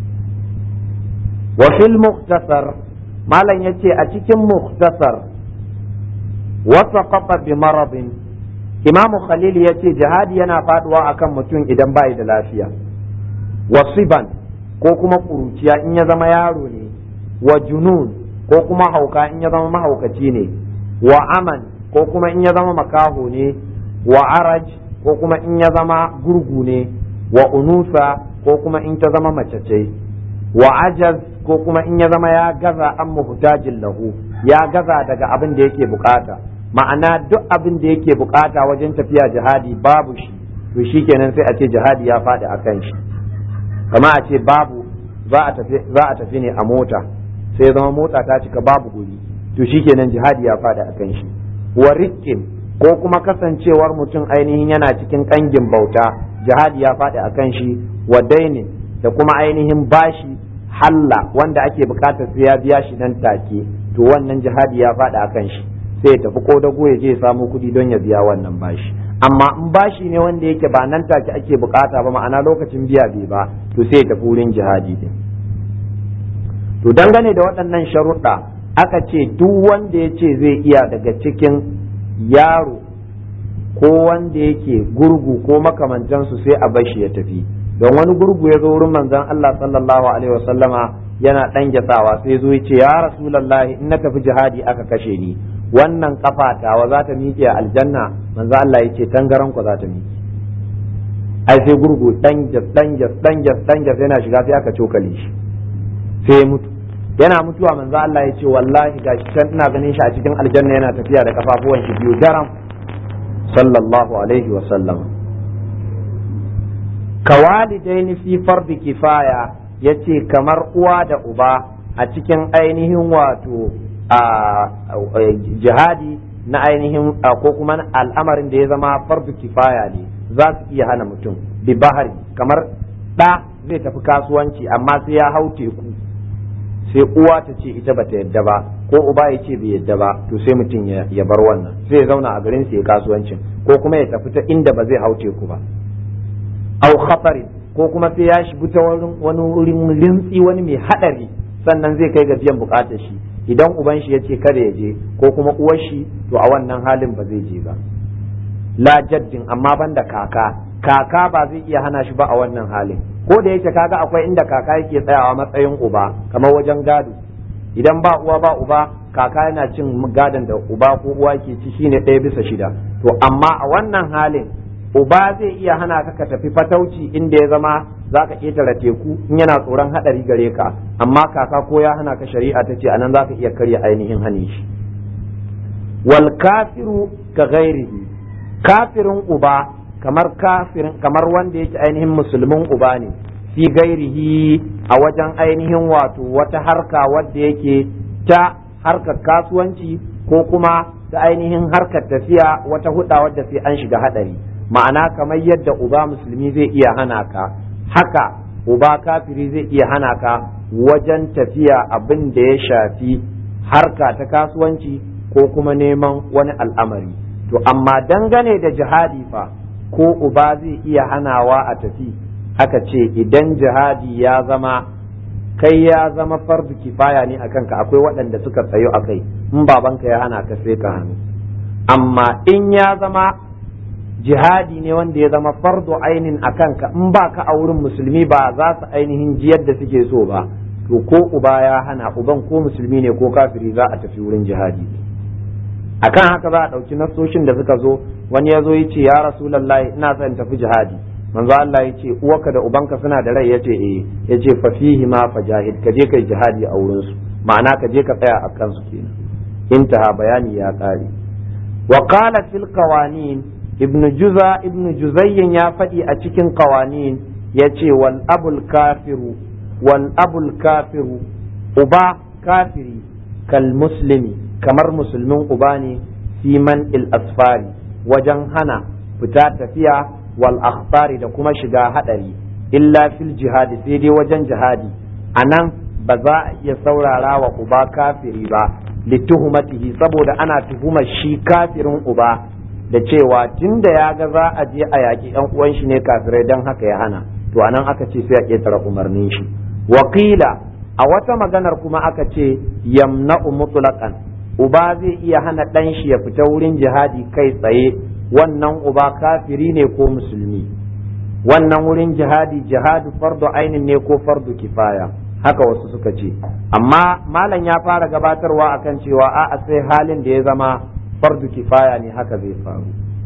Wa fil mukhtasar, malam yace a cikin mukhtasar, wa saqata bi maradin, Imam Khalil yace jihadi yana faduwa akan mutum idan bai da lafiya. Wasiban, ko kuma kuruciya in ya zama yaro ne. Wa junun, ko kuma hauka in ya zama mahaukaci ne. Wa aman, ko kuma in ya zama makaho ne. Wa araj, ko kuma in ya zama gurgu ne. Wa unusa, ko kuma in ta zama mace ce. Wa ajaz, ko kuma in ya zama ya gaza an muhtajin lahu, ya gaza daga abin da yake bukata. Ma'ana duk abin da yake bukata wajen tafiya jihadi babu shi, to shikenan sai a ce jihadi ya faɗi akan shi. Kama a ce babu, za a tafi za a tafi ne a mota, sai zama mota ta cika babu guri, to shikenan jihadi ya faɗi akan shi. Wa riqqin, ko kuma kasancewar mutum ainihin yana cikin kangin bauta, jihadi ya faɗi akan shi. Wa dainin, da kuma ainihin bashi halla wanda ake bukatar sai ya biya shi nan take, to wannan jihadi ya faɗi akan shi, sai ya tafi kodago ya je ya samu kuɗi don ya biya wannan bashi. Amma in bashi ne wanda yake ba nan take ake bukata ba, ma'ana lokacin biya bai ba, to sai ya tafi wurin jihadi din. To dangane da waɗannan sharuɗa aka ce duk wanda ya ce zai iya daga cikin yaro ko wanda yake gurgu ko makamantansu sai a bashi ya tafi. Don wani gurgu ya zo wurin manzon Allah sallallahu alaihi wasallama yana dan gyatsawa sai zo ya ce ya rasulullahi in na tafi jihadi aka kashe ni wannan kafa tawa za ta miƙe aljanna? manzon Allah ya ce tangaran ku za ta miƙe. ai sai gurgu dan jas dan jas dan jas dan jas yana shiga sai aka cokale shi sai ya mutu. Yana mutuwa manzon Allah ya ce wallahi gashi can ina ganin shi a cikin aljanna yana tafiya da kafafuwan shi biyu daram sallallahu alaihi wasallam. Kawalidaini fi fardi kifaya yace kamar uwa da uba a cikin ainihin wato a jihadi na ainihin ko kuma al'amarin da ya zama fardu kifaya ne za su iya hana mutum bi bahari. Kamar ɗa zai tafi kasuwanci amma sai ya hau teku sai uwa ta ce ita bata yadda ba ko uba ya ce bai yadda ba to sai mutum ya bar wannan sai ya zauna a garin sai kasuwancin ko kuma ya tafi ta inda ba zai hau teku ba. Au khatari ko kuma sai ya shiga ta wani wurin rintsi wani mai hadari sannan zai kai ga biyan bukatar shi. Idan uban shi ya ce kada ya je ko kuma uwar shi to a wannan halin ba zai je ba. La jaddin amma banda kaka, kaka ba zai iya hana shi ba a wannan halin. Ko da yake kaga akwai inda kaka yake tsayawa matsayin uba kamar wajen gado. Idan ba uwa ba uba kaka yana cin gadon da uba ko uwa ke ci shine ɗaya bisa shida. To amma a wannan halin uba zai iya hana ka ka tafi fatauci inda ya zama za ka ƙetare teku in yana tsoron haɗari gare ka, amma kaka ko ya hana ka shari'a ta ce anan za ka iya karya ainihin hane shi. Wal kafiru ka gairihi, kafirin uba kamar kafirin kamar wanda yake ainihin musulmin uba ne fi gairihi a wajen ainihin wato wata harka wadda yake ta harkar kasuwanci ko kuma ta ainihin harkar tafiya wata huɗa wadda sai an shiga haɗari. Ma'ana kamar yadda uba musulmi zai iya hana ka haka uba kafiri zai iya hana ka wajen tafiya abin da ya shafi harka ta kasuwanci ko kuma neman wani al'amari. To amma dangane da jihadi fa ko uba zai iya hanawa a tafi, aka ce idan jihadi ya zama kai ya zama fardu kifaya ne akan ka, akwai waɗanda suka tsayo a kai, in babanka ya hana ka sai ka hannu. Amma in ya zama jihadi ne wanda ya zama fardu ainin a kanka, in ba ka a wurin musulmi ba za su ainihin jiyar da suke so ba, to ko uba ya hana, uban ko musulmi ne ko kafiri za a tafi wurin jihadi. Akan haka za a ɗauki nassoshin da suka zo, wani ya zo ya ce ya rasulullahi ina son tafi jihadi, manzo Allah ya ce uwarka da ubanka suna da rai, ya ce eh, ya ce fa fihi ma fajahid, ka je kai jihadi a wurin su, ma'ana ka je ka tsaya a kansu kenan. Intaha, bayani ya kare. Wa qala fil qawanin, ibn juza ibn juzayyin ya faɗi a cikin qawanin ya ce wal abul kafiru wal abul kafiru, uba kafiri kal muslimi kamar musulmin uba ne fi man il asfari wajen hana fita tafiya wal akhbari da kuma shiga hadari, illa fil jihadi sai dai wajen jihadi anan ba za a iya saurara wa uba kafiri ba lituhumatihi saboda ana tuhumar shi kafirin uba da cewa tunda ya ga za a je a yaƙi ɗan uwan shi ne kafirai dan haka ya hana, to anan aka ce sai a ƙetare umarnin shi. Wakila a wata maganar kuma aka ce yamna'u mutlaqan, uba zai iya hana ɗan shi ya fita wurin jihadi kai tsaye, wannan uba kafiri ne ko musulmi, wannan wurin jihadi jihadu fardu ainin ne ko fardu kifaya, haka wasu suka ce. Amma malam ya fara gabatarwa akan cewa a'a sai halin da ya zama fardu kifaya ne haka zai faru.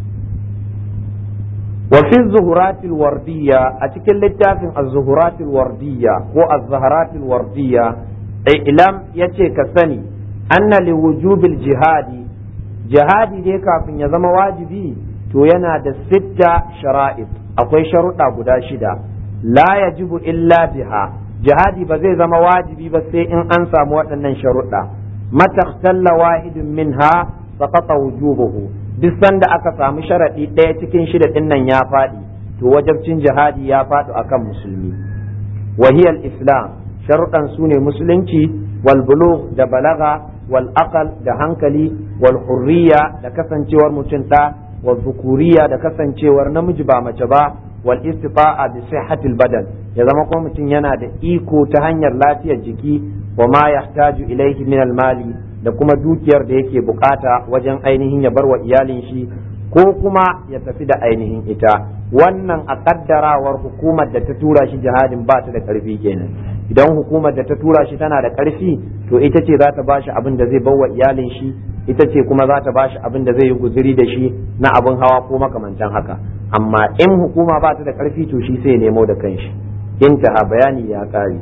wa fi zuhuratil wardiyya, a cikin littafin az-zuhuratil wardiyya ko az-zaharatil wardiyya, ilam yace ka sani anna li wujubil jihadi, jihadi dai kafin ya zama wajibi to yana da sitta shara'id, akwai sharuɗa guda shida, la yajibu illa biha, jihadi ba zai zama wajibi ba sai in an samu waɗannan sharuɗa. matakhtalla wahidun minha saqata wujubuhu, duk sanda aka samu sharaɗi ɗaya cikin shida ɗin nan ya faɗi to wajabcin jihadi ya faɗi akan musulmi. wahiyal islam, sharuɗan su ne musulunci, wal bulugh da balaga, wal aqal da hankali, wal hurriya da kasancewar mutum ɗa, wal dhukuriya da kasancewar namiji ba mace ba, wal istita'a bi sihhatil badan, ya zama kuma mutum yana da iko ta hanyar lafiyar jiki, wa ma yahtaju ilayhi min al mali, da kuma dukiyar da yake bukata wajen ainihin ya bar wa iyalin shi ko kuma ya tafi da ainihin ita. Wannan a kaddarawar hukumar da ta tura shi jihadin ba ta da karfi kenan. Idan hukumar da ta tura shi tana da karfi, to ita ce za ta bashi abin da zai bar wa iyalin shi, ita ce kuma za ta bashi abin da zai yi guzuri da shi na abin hawa ko makamantan haka. Amma in hukuma ba ta da karfi, to shi sai nemo da kanshi. Intaha, bayani ya kare.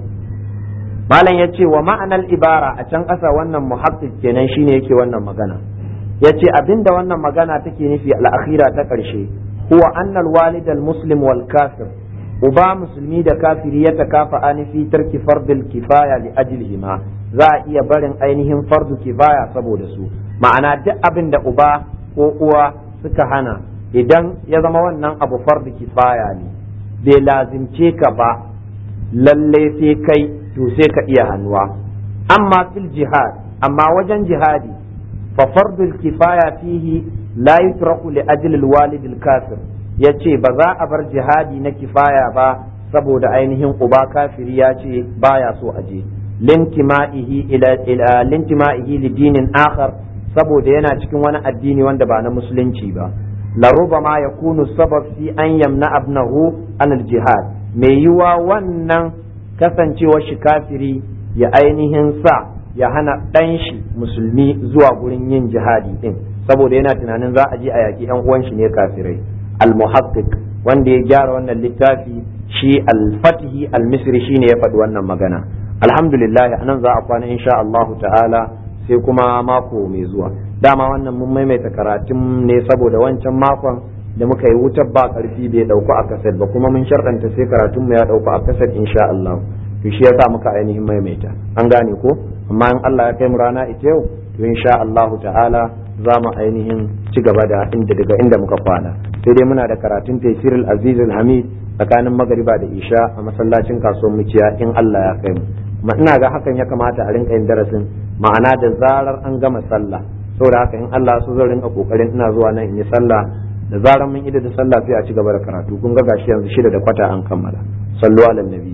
Malam ya ce wa ma'anar ibara a can ƙasa wannan muhaqqqiq kenan shine yake wannan magana. Ya ce abinda wannan magana take nufi al'akhira ta ƙarshe, huwa annal walid al-muslim wal kafir, uba musulmi da kafiri ya takafa fi tarki fardil kifaya li ajlihima, za a iya barin ainihin fardu kifaya saboda su. Ma'ana duk abin da uba ko uwa suka hana, idan ya zama wannan abu fardu kifaya ne, bai lazimce ka ba lalle sai kai, to sai ka iya hannuwa. Amma fil jihad, amma wajen jihadi, fa fardul kifaya fihi la yutraku li ajli al walid al kafir, yace ba za a bar jihadi na kifaya ba saboda ainihin uba kafiri ya ce baya so aje, lintima'ihi ila ila lintima'ihi li dinin akhar, saboda yana cikin wani addini wanda ba na musulunci ba. La rubama yakunu sabab fi an yamna abnahu an al jihad, mai yiwa wannan kasancewar shi kafiri ya ainihin sa ya hana ɗan shi musulmi zuwa gurin yin jihadi din, saboda yana tunanin za a je a yaƙi ƴan uwan shi ne kafirai. Al-muhaqqiq wanda ya gyara wannan littafi shi al-fatihi al-misri shine ya faɗi wannan magana. Alhamdulillah, anan za a kwana insha Allah ta'ala, sai kuma mako mai zuwa. Dama wannan mun maimaita karatun ne saboda wancan makon da muka yi wutar ba karfi bai dauku a kaset ba, kuma mun sharɗanta sai karatun mu ya dauku a kaset insha Allah. To shi yasa muka ainihin maimaita, an gane ko? Amma in Allah ya kai mu rana ita yau, to insha Allah ta'ala za mu ainihin ci gaba da inda daga inda muka kwana. Sai dai muna da karatun Tafsirul Aziz Al-Hamid tsakanin magariba da isha a masallacin kasuwar Muciya in Allah ya kai mu. Ma ina ga hakan ya kamata a rinka yin darasin, ma'ana da zarar an gama sallah. Saboda haka in Allah so zan rinka kokarin ina zuwa nan in yi sallah, da zarar mun ida da sallah sai a ci gaba da karatu. Kun ga gashi yanzu shida da kwata an kammala. Sallu ala nabi.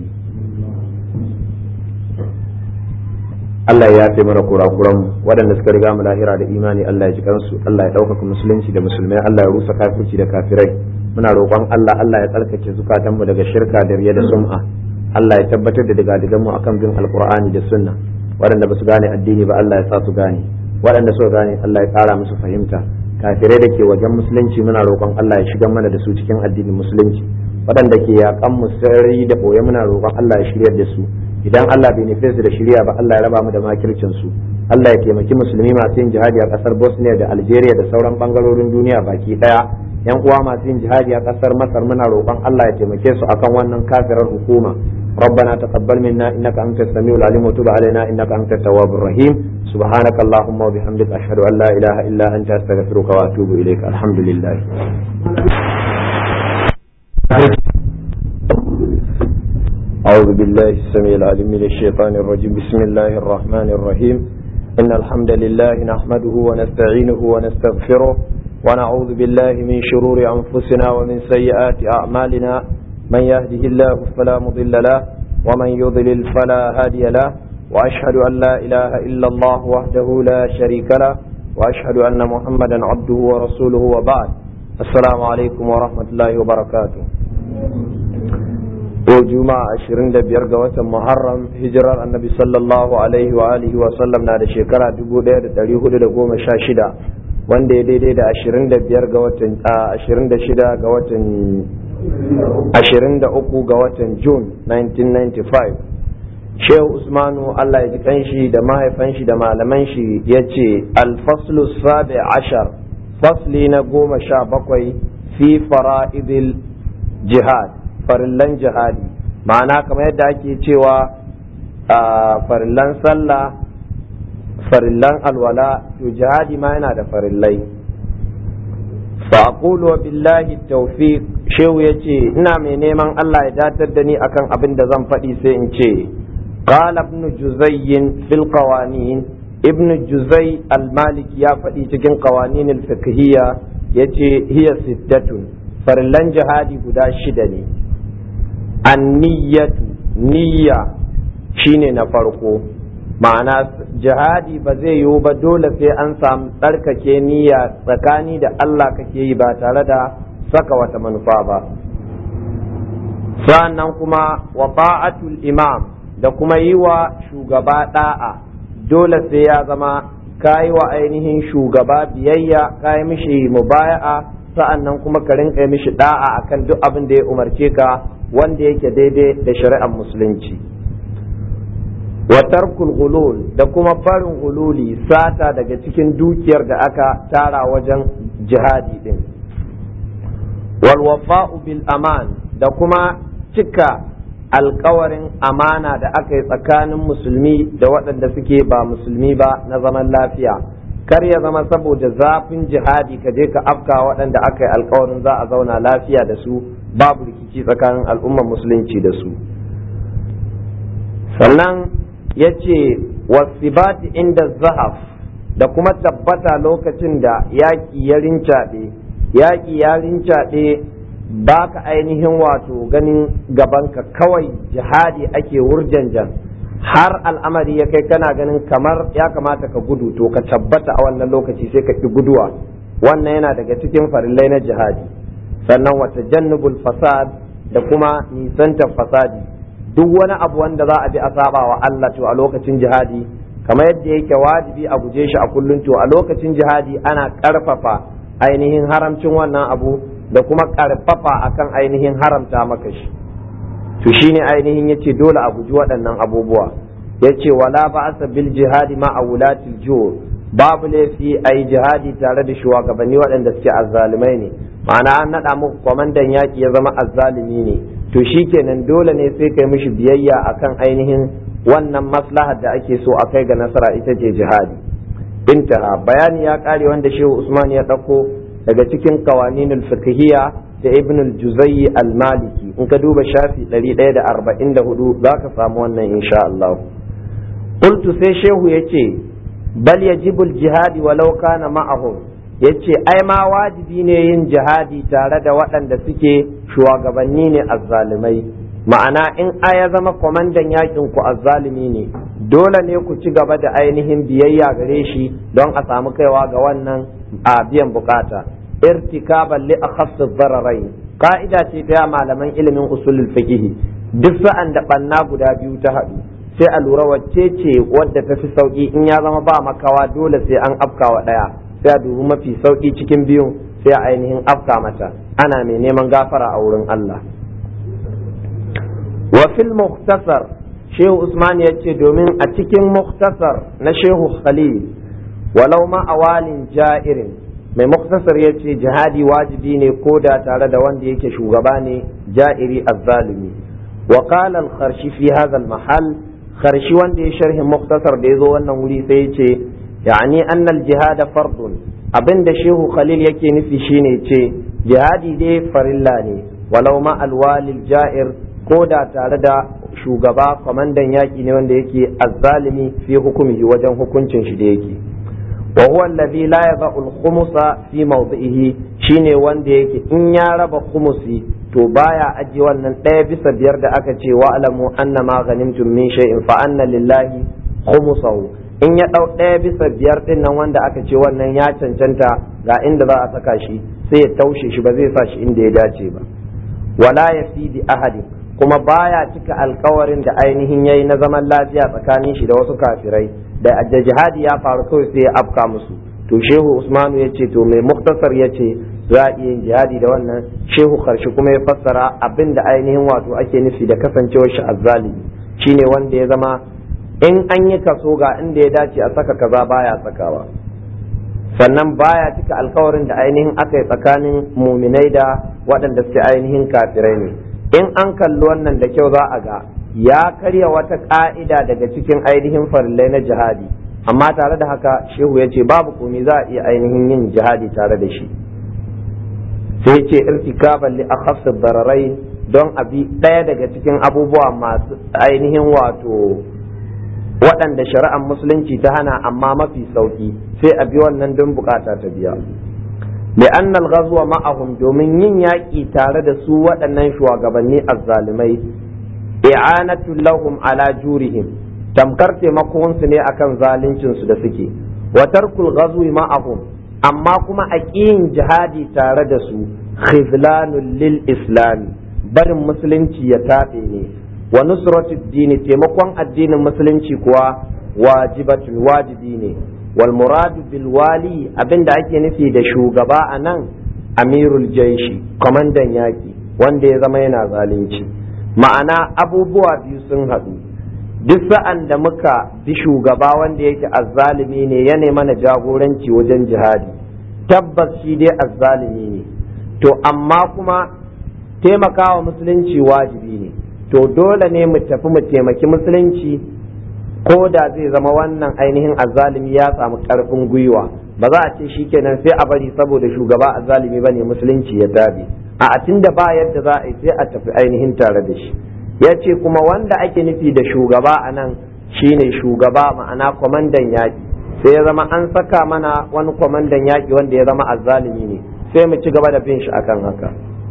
Allah ya yafe mana kurakuran waɗanda suka riga mu lahira da imani, Allah ya ji kansu, Allah ya ɗaukaka musulunci da musulmai, Allah ya rusa kafirci da kafirai. Muna roƙon Allah, Allah ya tsarkake zukatanmu daga shirka da riya da sum'a. Allah ya tabbatar da digadigan mu akan bin alqur'ani da sunna. Waɗanda ba su gane addini ba, Allah ya sa su gane. Waɗanda suka gane, Allah ya ƙara musu fahimta. Kafirai da ke wajen musulunci muna roƙon Allah ya shigar mana da su cikin addinin musulunci. Waɗanda ke yaƙan mu sarari da ɓoye muna roƙon Allah ya shiryar da su. Idan Allah bai nufe su da shirya ba, Allah ya raba mu da makircin su. Allah ya taimaki musulmi masu yin jihadi a kasar Bosnia da Algeria da sauran bangarorin duniya baki daya. Yan uwa masu yin jihadi a kasar Masar muna roƙon Allah ya taimake su akan wannan kafirar hukuma. ربنا تقبل منا إنك أنت السميع العليم وتب علينا إنك أنت التواب الرحيم. سبحانك اللهم وبحمدك أشهد أن لا إله إلا أنت أستغفرك وأتوب إليك. الحمد لله. أعوذ بالله السميع العليم من الشيطان الرجيم. بسم الله الرحمن الرحيم. إن الحمد لله نحمده ونستعينه ونستغفره ونعوذ بالله من شرور أنفسنا ومن سيئات أعمالنا. من يهده الله فلا مضل له ومن يضلل فلا هادي له وأشهد أن لا إله إلا الله وحده لا شريك له وأشهد أن محمدا عبده ورسوله وبعد. السلام عليكم ورحمة الله وبركاته. yau juma'a ashirin da biyar ga watan muharram hijirar annabi sallallahu alaihi wa alihi wa sallam na da shekara dubu ɗaya da ɗari hudu da goma sha shida, wanda ya daidai da ashirin da biyar ga watan ashirin da shida ga watan ashirin da uku ga watan June nineteen ninety-five. Shehu Usmanu Allah ya ji kanshi da mahaifan shi da malaman shi ya ce alfaslu sabi ashar, fasli na goma sha bakwai fi fara'idil jihad, farillan jihadi. Ma'ana kamar yadda ake cewa farillan sallah, farillan alwala, to jihadi ma yana da farillai. fa aqulu billahi tawfiq, shehu yace ina mai neman Allah ya datar da ni akan abin da zan faɗi sai in ce qala ibn juzay fil qawanin, ibn juzay al-maliki ya faɗi cikin qawanin al-fiqhiyya yace hiya sittatun, farillan jihadi guda shida ne. An-niyyatu, niyya shine na farko, ma'ana jihadi ba zai yiwu ba dole sai an samu tsarkake niyya tsakani da Allah kake yi ba tare da saka wata manufa ba. Sa'annan kuma wa ta'atul imam, da kuma yi wa shugaba da'a, dole sai ya zama ka yi wa ainihin shugaba biyayya, ka yi mishi mubaya'a, sa'annan kuma ka rinka mishi da'a akan duk abin da ya umarce ka wanda yake daidai da shari'ar musulunci. Wa tarkul ghulul, da kuma farin hululi, sata daga cikin dukiyar da aka tara wajen jihadi din. Wal wafa'u bil aman, da kuma cika alkawarin amana da aka yi tsakanin musulmi da waɗanda suke ba musulmi ba na zaman lafiya. Kar ya zama saboda zafin jihadi ka je ka afka waɗanda aka yi alkawarin za a zauna lafiya da su, babu rikici tsakanin al'ummar musulunci da su. Sannan ya ce wasibati inda zahaf, da kuma tabbata lokacin da yaƙi ya rincaɗe, yaƙi ya rincaɗe ba ka ainihin wato ganin gabanka, kawai jihadi ake wurjanjan har al'amari ya kai kana ganin kamar ya kamata ka gudu, to ka tabbata a wannan lokaci sai ka ki guduwa. Wannan yana daga cikin farillai na jihadi. Sannan wata jannubul fasad, da kuma nisantar fasadi, duk wani abu wanda za a bi a saba wa Allah to a lokacin jihadi, kamar yadda yake wajibi a guje shi a kullum, to a lokacin jihadi ana ƙarfafa ainihin haramcin wannan abu da kuma karfafa akan ainihin haramta maka shi. To shine ainihin yace dole a guji waɗannan abubuwa. Yace wala ba'asa bil jihadi ma awlatil jur, babu laifi ayi jihadi tare da shugabanni waɗanda suke azzalumai ne, ma'ana an naɗa muku kwamandan yaƙi ya zama azzalumi ne, to shikenan dole ne sai kai mishi biyayya akan ainihin wannan maslahar da ake so a kai ga nasara, ita ce jihadi. Intaha, bayani ya ƙare wanda Shehu Usman ya ɗauko daga cikin kawaninul fiqhiyya da Ibn al-Juzayyi al-Maliki. In ka duba shafi ɗari ɗaya da arba'in da hudu zaka samu wannan insha Allah. Qultu, sai shehu yace bal yajibu al-jihad walau kana ma'ahum, yace ai ma wajibi ne yin jihadi tare da waɗanda suke shugabanni ne azzalimai, ma'ana in aya zama kwamandan yakin ku azzalimi ne, dole ne ku ci gaba da ainihin biyayya gare shi don a samu kaiwa ga wannan a biyan bukata. Irtikaban li akhaffi ad-dararain, ka'ida ce ta malaman ilimin usulul fiqh, duk sa'an da banna guda biyu ta haɗu sai a lura wacce ce wadda ta fi sauki, in ya zama ba makawa dole sai an afkawa ɗaya, sai a dubi mafi sauki cikin biyun sai a ainihin afka mata, ana mai neman gafara a wurin Allah. Wa fil mukhtasar, Shehu Usman ya ce domin a cikin mukhtasar na Shehu Khalil, walau ma awalin ja'irin, mai mukhtasar ya ce jihadi wajibi ne ko da tare da wanda yake shugaba ne ja'iri azzalimi. Wa qala al-Kharshi fi hadha al-mahall, Kharshi wanda ya sharhi mukhtasar da yazo wannan wuri sai ya ce yani anna al-jihad fardun, abinda Shehu Khalil yake nufi shine ce jihadi dai farilla ne, walau ma al-wali al-ja'ir, ko da tare da shugaba kwamandan yaki ne wanda yake azzalimi fi hukumihi wajen hukuncin shi da yake. wa huwa alladhi la yada'u al-khumsa fi mawdi'ihi, shine wanda yake in ya raba khumusi to baya aji wannan ɗaya bisa biyar da aka ce wa alamu anna ma ghanimtum min shay'in fa anna lillahi khumsahu, in ya dau ɗaya bisa biyar din nan wanda aka ce wannan ya cancanta ga inda za a saka shi, sai ya taushe shi ba zai sa shi inda ya dace ba. Wala yafidi ahadi, kuma baya cika alkawarin da ainihin yayi na zaman lafiya tsakanin shi da wasu kafirai, da jihadi ya faru kawai sai ya afka musu. To Shehu Usmanu ya ce, to mai muktasar ya ce za a iya yin jihadi da wannan. Shehu Karshe kuma ya fassara abin da ainihin wato ake nufi da kasancewar shi azzalimi, shine wanda ya zama in an yi kaso ga inda ya dace a saka kaza baya sakawa, sannan baya cika alkawarin da ainihin aka yi tsakanin muminai da waɗanda suke ainihin kafirai ne. In an kalli wannan da kyau za a ga ya karya wata ka'ida daga cikin ainihin farillai na jihadi, amma tare da haka shehu ya ce babu komai za a iya ainihin yin jihadi tare da shi. Sai ce irtikaban li akhaffi dararai, don abi ɗaya daga cikin abubuwa masu ainihin wato waɗanda shari'ar musulunci ta hana amma mafi sauki, sai a bi wannan don bukata ta biya. لأن الغزو معهم domin yin yaƙi tare da su waɗannan shugabanni azzalimai i'anatu lahum ala jurihim tamkar taimakon su ne akan zaluncin su da suke wa tarkul ghazwi ma'ahum amma kuma aqiyin jihadi tare da su khizlanul lil islam barin musulunci ya tabe ne wa nusratud dini taimakon addinin musulunci kuwa wajibatun wajibi ne wal muradu bil wali abinda ake nufi da shugaba anan amirul jaishi kwamandan yaki wanda ya zama yana zalunci ma'ana abubuwa biyu sun haɗu duk sa'an da muka bi shugaba wanda yake azzalimi ne ya mana jagoranci wajen jihadi tabbas shi dai azzalimi ne to amma kuma taimakawa musulunci wajibi ne to dole ne mu tafi mu taimaki musulunci ko da zai zama wannan ainihin azzalimi ya samu karfin gwiwa ba za a ce shikenan sai a bari saboda shugaba azzalimi bane musulunci ya tabe a tunda ba yadda za a yi sai a tafi ainihin tare da shi ya ce kuma wanda ake nufi da shugaba a nan shine shugaba ma'ana kwamandan yaƙi sai ya zama an saka mana wani kwamandan yaƙi wanda ya zama azzalimi ne sai mu ci gaba da bin shi akan haka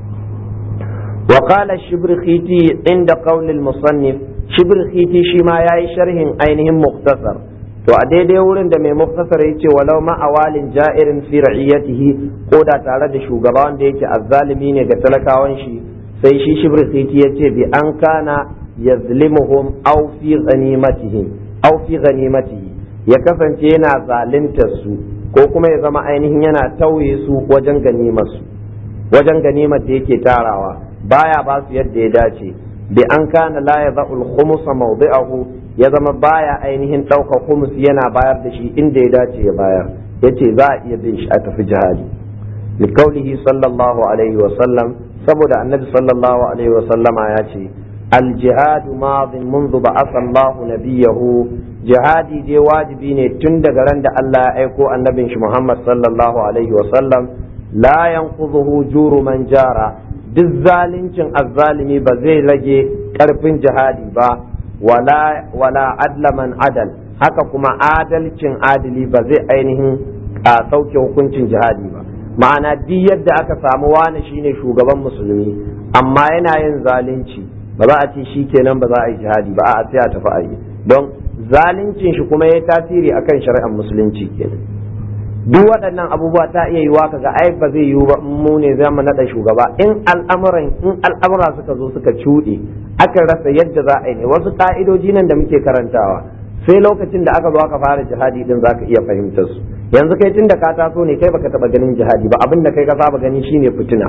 وقال الشبرخيتي عند قول المصنف شبرخيتي شما yayi sharhin ainihin muktasar to a daidai wurin da mai muktasar yace walau ma awalin ja'irin fi ra'iyatihi ko da tare da shugaba wanda yake azzalimi ne ga talakawan shi sai shi shibirkhiti yace bi an kana yazlimuhum aw fi ghanimatihim aw fi ghanimatihi ya kasance yana zaluntar su ko kuma ya zama ainihin yana tauye su wajen ganimar su wajen ganimar da yake tarawa baya ba su yadda ya dace bi an kana la yadhul khumus mawdi'ahu ya zama baya ainihin ɗaukar khumus yana bayar da shi inda ya dace ya bayar yace za a iya bin shi a tafi jihadi li qawlihi sallallahu alaihi wa sallam saboda annabi sallallahu alaihi wa sallama ya ce al jihadu madin منذ بعث الله نبيه jihadi dai wajibi ne tun daga ran da Allah ya aiko annabin shi Muhammad sallallahu alaihi wa sallam la yanquduhu juru man jara duk zalincin azzalimi ba zai rage karfin jihadi ba wala wala adla man adal haka kuma adalcin adili ba zai ainihin a sauke hukuncin jihadi ba ma'ana duk yadda aka samu wani shine shugaban musulmi amma yana yin zalunci ba za a ce shi kenan ba za a yi jihadi ba a sai a tafi a yi don zaluncin shi kuma ya tasiri akan shari'ar musulunci kenan duk waɗannan abubuwa ta iya yiwa kaga ai ba zai yiwu ba mu ne za mu naɗa shugaba in al'amuran in al'amura suka zo suka cuɗe aka rasa yadda za a yi ne wasu ka'idoji nan da muke karantawa sai lokacin da aka zo aka fara jihadi din zaka iya fahimtar su yanzu kai tun da ka taso ne kai baka taba ganin jihadi ba abin da kai ka saba gani shine fitina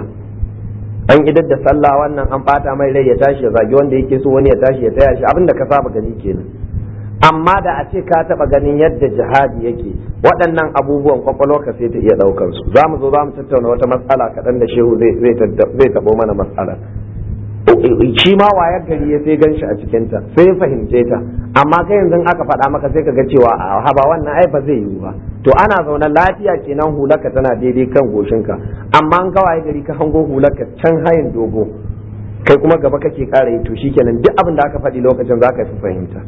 an idar da sallah wannan an fata mai rai ya tashi ya zagi wanda yake so wani ya tashi ya taya shi abin da ka saba gani kenan amma da a ce ka taba ganin yadda jihadi yake waɗannan abubuwan kwakwalwarka sai ta iya ɗaukar su za mu zo za mu tattauna wata matsala kaɗan da shehu zai taɓo mana matsala shi ma wayar gari ya sai ganshi a cikinta sai ya fahimce ta amma kai yanzu aka faɗa maka sai ka ga cewa a haba wannan ai ba zai yiwu ba to ana zaune lafiya kenan hularka tana daidai kan goshinka amma an ga wayar gari ka hango hularka can hayin dogo kai kuma gaba kake ƙara yi to shikenan duk abin da aka faɗi lokacin za ka fi fahimta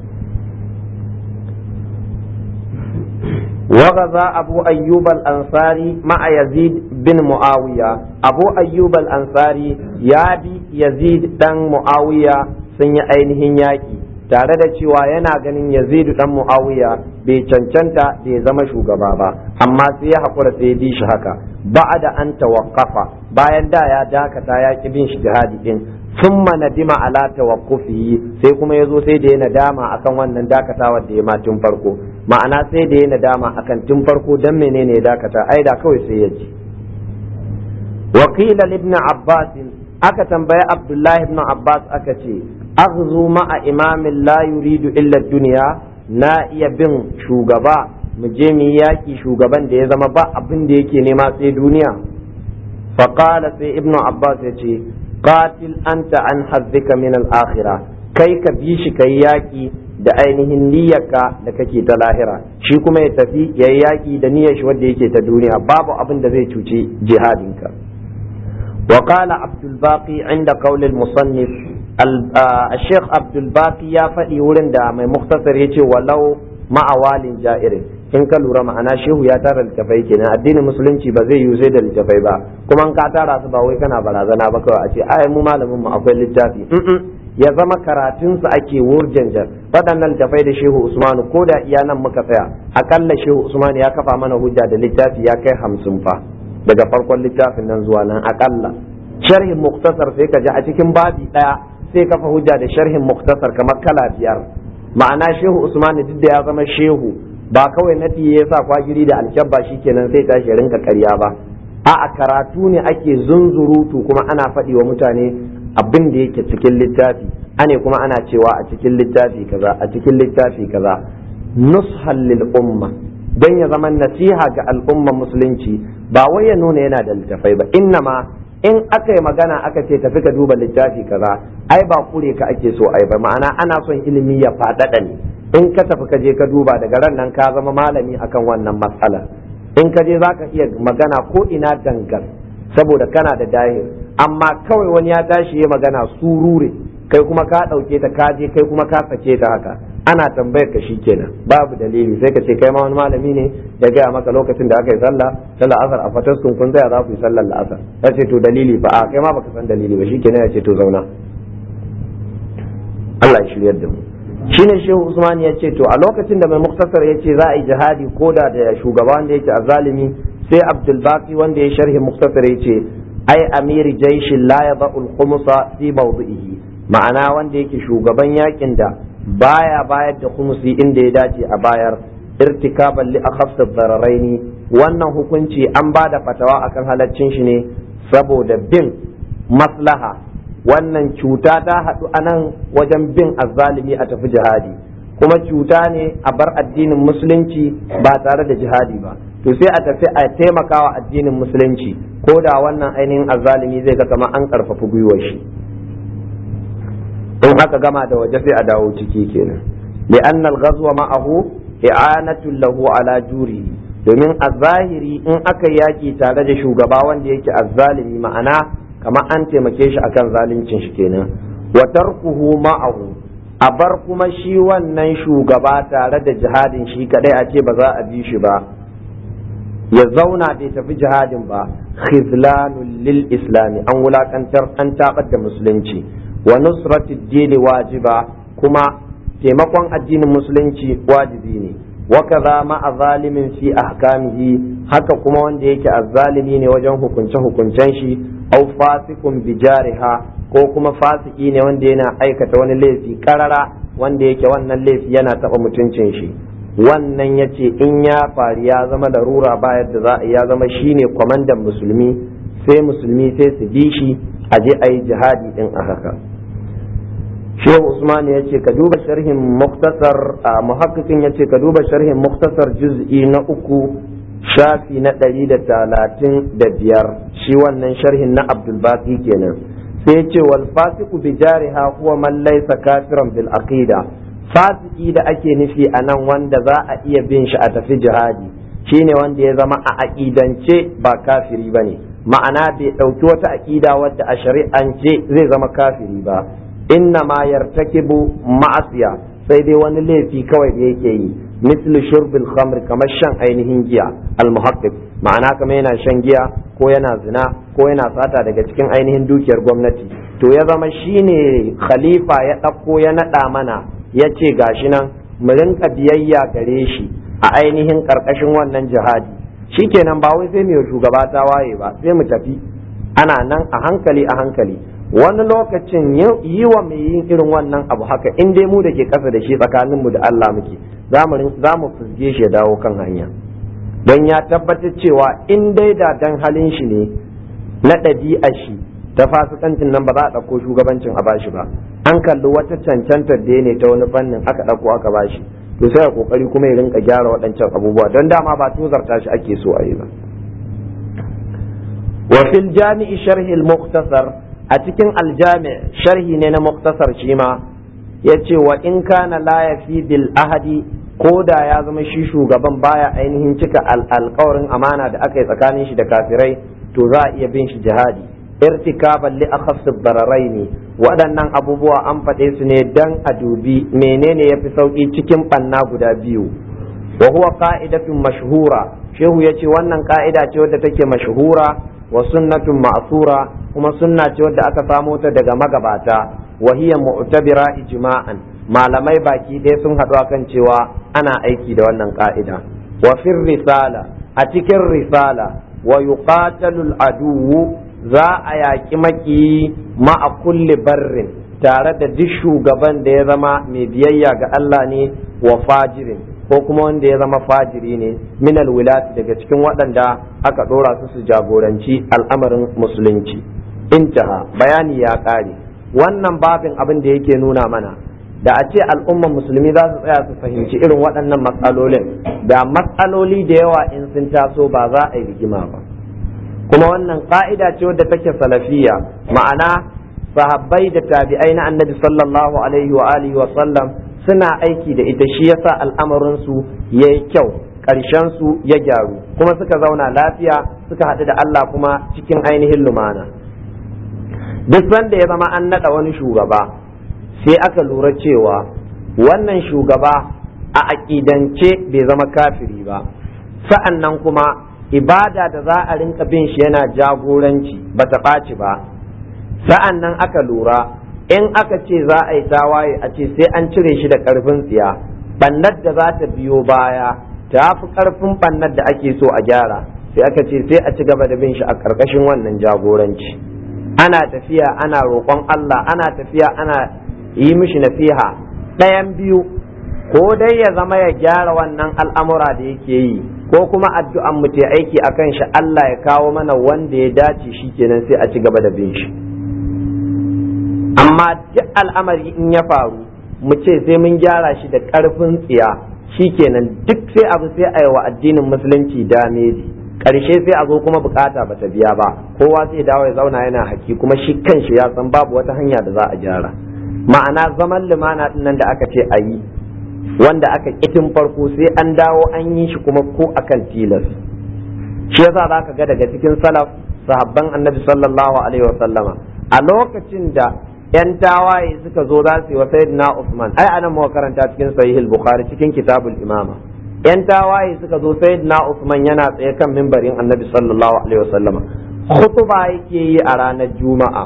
وغزا أبو أيوب الأنصاري مع يزيد بن معاوية أبو أيوب الأنصاري يابي يزيد دن معاوية سن ainihin yaƙi tare da cewa yana ganin Yazid dan Muawiya bai cancanta da ya zama shugaba ba amma sai ya hakura sai ya bi shi haka ba'da an tawaqqafa bayan da ya dakata ya ki bin shi jihadi din thumma nadima ala tawaqqufihi sai kuma yazo sai da ya nadama akan wannan dakatawar da ya ma tun farko ma'ana sai da ya nadama akan tun farko dan menene ya dakata ai da kawai sai ya ji وقيل لابن عباس aka tambayi Abdullahi ibn Abbas aka ce aghzu ma'a imamin la yuridu illa dunya na iya bin shugaba mu je mu yaki shugaban da ya zama ba abin da yake nema sai duniya fa qala sai ibn Abbas ya ce qatil anta an hazzika min al-akhirah kai ka bi shi kai yaki da ainihin niyyarka da kake ta lahira shi kuma ya tafi yayi yaki da niyyar shi wanda yake ta duniya babu abin da zai cuci jihadinka وقال عبد الباقي عند قول المصنف الشيخ عبد الباقي يا فدي wurin da mai mukhtasar yace walau ma'awalin ja'irin in ka lura ma'ana shehu ya tara littafai kenan, addinin musulunci ba zai yi sai da littafai ba, kuma in ka tara su ba wai kana barazana ba kawai a ce ai mu malamin mu akwai littafi, ya zama karatun su ake wurjanjan. Waɗannan littafai da shehu Usmanu ko da iya nan muka tsaya, akalla shehu Usmanu ya kafa mana hujja da littafi ya kai hamsin fa daga farkon littafin nan zuwa nan akalla. Sharhin muktasar sai ka ji a cikin babi ɗaya sai kafa hujja da sharhin muktasar kamar kala biyar. Ma'ana shehu Usmanu duk da ya zama shehu ba kawai nadi ya sa kwagiri da alkyabba shikenan sai tashi rinka ƙarya ba, a'a karatu ne ake zunzurutu kuma ana faɗi wa mutane abin da yake cikin littafi, ane kuma ana cewa a cikin littafi kaza a cikin littafi kaza. Nushal lil umma, dan ya zama nasiha ga al'umma musulunci, ba wai ya nuna yana da littafai ba, innama in aka yi magana aka ce tafi ka duba littafi kaza, ai ba kure ka ake so ai ba, ma'ana ana son ilimi ya faɗaɗa ne. In ka tafi ka je ka duba daga ran nan ka zama malami akan wannan matsala. In ka je za ka iya magana ko ina dangar saboda kana da dahir, amma kawai wani ya tashi ya magana surure kai kuma ka ɗauke ta ka je kai kuma ka sake ta haka, ana tambayar ka kenan babu dalili sai ka ce kai ma wani malami ne ya gaya maka lokacin da aka yi sallah sallah asar a fataskun kun tsaya za ku yi sallar la'asar, ya ce to dalili ba a kai ma baka san dalili ba shikenan ya ce to zauna. Allah ya shiryar da mu. Shine shehu Usman ya ce to a lokacin da mai muktasar ya ce za a yi jihadi ko da da shugaba wanda yake azzalimi, sai Abdul Baqi wanda ya sharhi muktasar ya ce ai amiri jaishin la yada'ul khumsa fi mawdihi, ma'ana wanda yake shugaban yakin da baya bayar da khumsi inda ya dace a bayar, irtikaban li akhafs ad-dararaini, wannan hukunci an ba da fatawa akan halaccin shi ne saboda bin maslaha. Wannan cuta ta haɗu a nan wajen bin azzalimi a tafi jihadi, kuma cuta ne a bar addinin musulunci ba tare da jihadi ba, to sai a tafi a taimakawa addinin musulunci ko da wannan ainihin azzalimi zai ga kama an karfafa gwiwar shi. In aka gama da waje sai a dawo ciki kenan, li'anna al-ghazwa ma'ahu i'anatun lahu ala juri, domin a zahiri in aka yaki tare da shugaba wanda yake azzalimi ma'ana kamar an taimake shi akan zaluncin shi kenan. Wa tarkuhu ma'ahu, a bar kuma shi wannan shugaba tare da jihadin shi kadai a ce ba za a bi shi ba, ya zauna bai tafi jihadin ba, khizlanul lil islami, an wulakantar an tabar da musulunci. Wa nusratid dini wajiba, kuma taimakon addinin musulunci wajibi ne. Wa kaza ma'a zalimin fi ahkamihi, haka kuma wanda yake azzalimi ne wajen hukunce hukuncen shi, au fasikun bijariha, ko kuma fasiki ne wanda yana aikata wani laifi karara wanda yake wannan laifi yana taba mutuncin shi. Wannan yace in ya faru ya zama larura ba yadda za a ya zama shine kwamandan musulmi, sai musulmi sai su bi shi a je a yi jihadi din a haka. Shehu Usman ya ce ka duba sharhin muktasar, a muhakkikin ya ce ka duba sharhin muktasar juz'i na uku shafi na ɗari da talatin da biyar, shi wannan sharhin na Abdul Baqi kenan. Sai ya ce wal fasiku bi jariha huwa man laysa kafiran bil aqida, fasiki da ake nufi a nan wanda za a iya bin shi a tafi jihadi shine wanda ya zama a aqidance ba kafiri bane, ma'ana bai ɗauki wata aqida wadda a shari'ance zai zama kafiri ba. Inna ma yartakibu ma'asiya, sai dai wani laifi kawai da yake yi, misli shurbil khamr, kamar shan ainihin giya, al-muhaqqiq, ma'ana kamar yana shan giya ko yana zina ko yana sata daga cikin ainihin dukiyar gwamnati, to ya zama shine khalifa ya ɗauko ya naɗa mana ya ce gashi nan mu rinka biyayya gare shi a ainihin ƙarƙashin wannan jihadi, shikenan ba wai sai mu shugaba ta waye ba, sai mu tafi ana nan a hankali a hankali. Wani lokacin yi wa mai yin irin wannan abu haka, in dai mu da ke ƙasa da shi tsakanin mu da Allah muke, za mu fusge shi ya dawo kan hanya, don ya tabbatar cewa in dai da dan halin shi ne na ɗabi'ar shi ta fasikancin nan ba za a ɗauko shugabancin a bashi ba, an kalli wata cancantar da ne ta wani fannin aka ɗauko aka bashi, to sai a kokari kuma ya rinka gyara waɗancan abubuwa, don dama ba tozarta shi ake so a yi ba. Wa fil jami'i sharhi al-mukhtasar, a cikin aljami sharhi ne na muktasar shi ma ya ce wa in kana la yafi bil ahadi, ko da ya zama shi shugaban baya ainihin cika alƙawarin amana da aka yi tsakanin shi da kafirai, to za a iya bin shi jihadi, irtikaban li akhafs ad-dararaini. Waɗannan abubuwa an faɗe su ne dan a dubi menene yafi sauki cikin banna guda biyu, wa huwa qa'idatun mashhura shehu yace wannan ka'ida ce wadda take mashhura wa sunnatun ma'thura kuma sunna ce wadda aka samo ta daga magabata wa hiya mu'tabira ijma'an malamai baki ɗaya sun haɗu akan cewa ana aiki da wannan ka'ida wa fir risala a cikin risala wa yuqatalu al-aduwwu za a yaƙi maki ma'a kulli barrin tare da duk shugaban da ya zama mai biyayya ga Allah ne wa fajirin ko kuma wanda ya zama fajiri ne minal wilati daga cikin waɗanda aka ɗora su su jagoranci al'amarin musulunci. Intaha bayani ya ƙare. Wannan babin abin da yake nuna mana da a ce al'ummar musulmi za su tsaya su fahimci irin waɗannan matsalolin da matsaloli da yawa in sun taso ba za a yi rigima ba. Kuma wannan ƙa'ida ce wadda take salafiyya ma'ana sahabbai da tabi'ai na annabi sallallahu alaihi wa alihi wa sallam suna aiki da ita shi yasa al'amarinsu ya yi kyau ƙarshensu ya gyaru kuma suka zauna lafiya suka haɗu da Allah kuma cikin ainihin lumana duk sanda ya zama an naɗa wani shugaba sai aka lura cewa wannan shugaba a aƙidance bai zama kafiri ba sa'an nan kuma ibada da za a rinka bin shi yana jagoranci ba ta ɓaci ba sa'an nan aka lura in aka ce za a yi tawaye a ce sai an cire shi da ƙarfin tsiya bannar da za ta biyo baya ta fi ƙarfin bannar da ake so a gyara sai aka ce sai a ci gaba da bin shi a ƙarƙashin wannan jagoranci ana tafiya ana roƙon Allah ana tafiya ana yi mishi nasiha ɗayan biyu ko dai ya zama ya gyara wannan al'amura da yake yi ko kuma addu'an mu ta aiki akan shi Allah ya kawo mana wanda ya dace shi kenan sai a ci gaba da bin shi amma duk al'amari in ya faru mu ce sai mun gyara shi da ƙarfin tsiya shikenan duk sai abu sai a yi wa addinin musulunci dameji ƙarshe sai a zo kuma bukata bata biya ba kowa sai dawo ya zauna yana haki kuma shi kanshi ya san babu wata hanya da za a gyara ma'ana zaman limana din nan da aka ce a yi wanda aka kitin farko sai an dawo an yi shi kuma ko akan tilas shi yasa zaka ga daga cikin salaf sahabban annabi sallallahu alaihi wa sallama a lokacin da yan tawaye suka zo za su yi wa sayyidina Usman ai anan mu karanta cikin sahihul bukhari cikin kitabul imama yan tawaye suka zo sayyidina Usman yana tsaye kan mimbarin annabi sallallahu alaihi wasallama khutba yake yi a ranar juma'a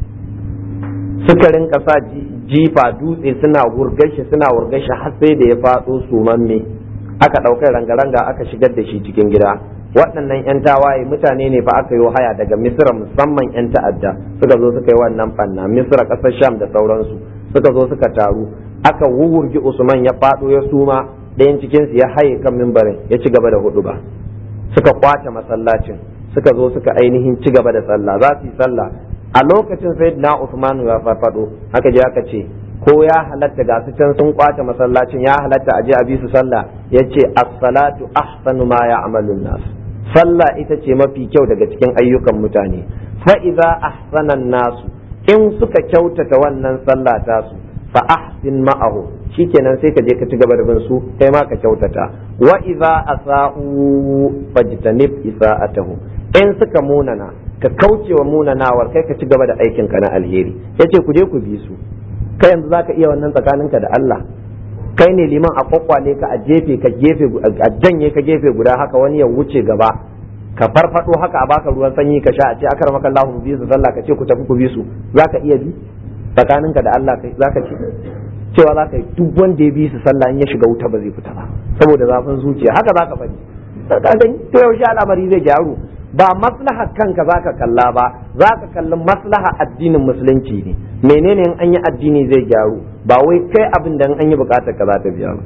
suka rinka sa jifa dutse suna wurgashi suna wurgashi har sai da ya fado sumamme aka ɗaukar ranga-ranga aka shigar da shi cikin gida waɗannan 'yan tawaye mutane ne fa aka yi haya daga misira musamman 'yan ta'adda suka zo suka yi wannan fanna misira ƙasar sham da sauransu suka zo suka taru aka wuwurgi usman ya faɗo ya suma ɗayan cikinsu ya haye kan mimbarin ya ci gaba da hudu ba suka kwace masallacin suka zo suka ainihin ci gaba da sallah za su yi sallah a lokacin sayyidina usman ya farfado aka je aka ce ko ya halatta ga su can sun kwace masallacin ya halatta a je a bi su sallah yace as-salatu ahsanu ma ya'malu nas sallah ita ce mafi kyau daga cikin ayyukan mutane fa idza ahsana nasu in suka kyautata wannan sallah ta su fa ahsin ma'ahu shikenan sai ka je ka ci gaba da bin su kai ma ka kyautata wa idza asa'u fajtanib isa'atahu in suka munana ka kaucewa munanawar kai ka ci gaba da aikin ka na alheri yace ku je ku bi su kai yanzu zaka iya wannan tsakaninka da Allah kai ne liman a kwakwale ka a jefe ka gefe a janye ka gefe guda haka wani ya wuce gaba ka farfado haka a baka ruwan sanyi ka sha a ce akar maka Allah bi su sallah ka ce ku tafi ku bi su zaka iya bi tsakaninka da Allah kai zaka ce cewa zaka yi duk wanda ya bi su sallah in ya shiga wuta ba zai fita ba saboda zafin zuciya haka zaka faɗi kaga to yaushe al'amari zai gyaru ba maslaha kanka zaka kalla ba zaka kalli maslaha addinin musulunci ne menene in an yi addini zai gyaru ba wai kai abin da an yi bukatar ka za ta biya ba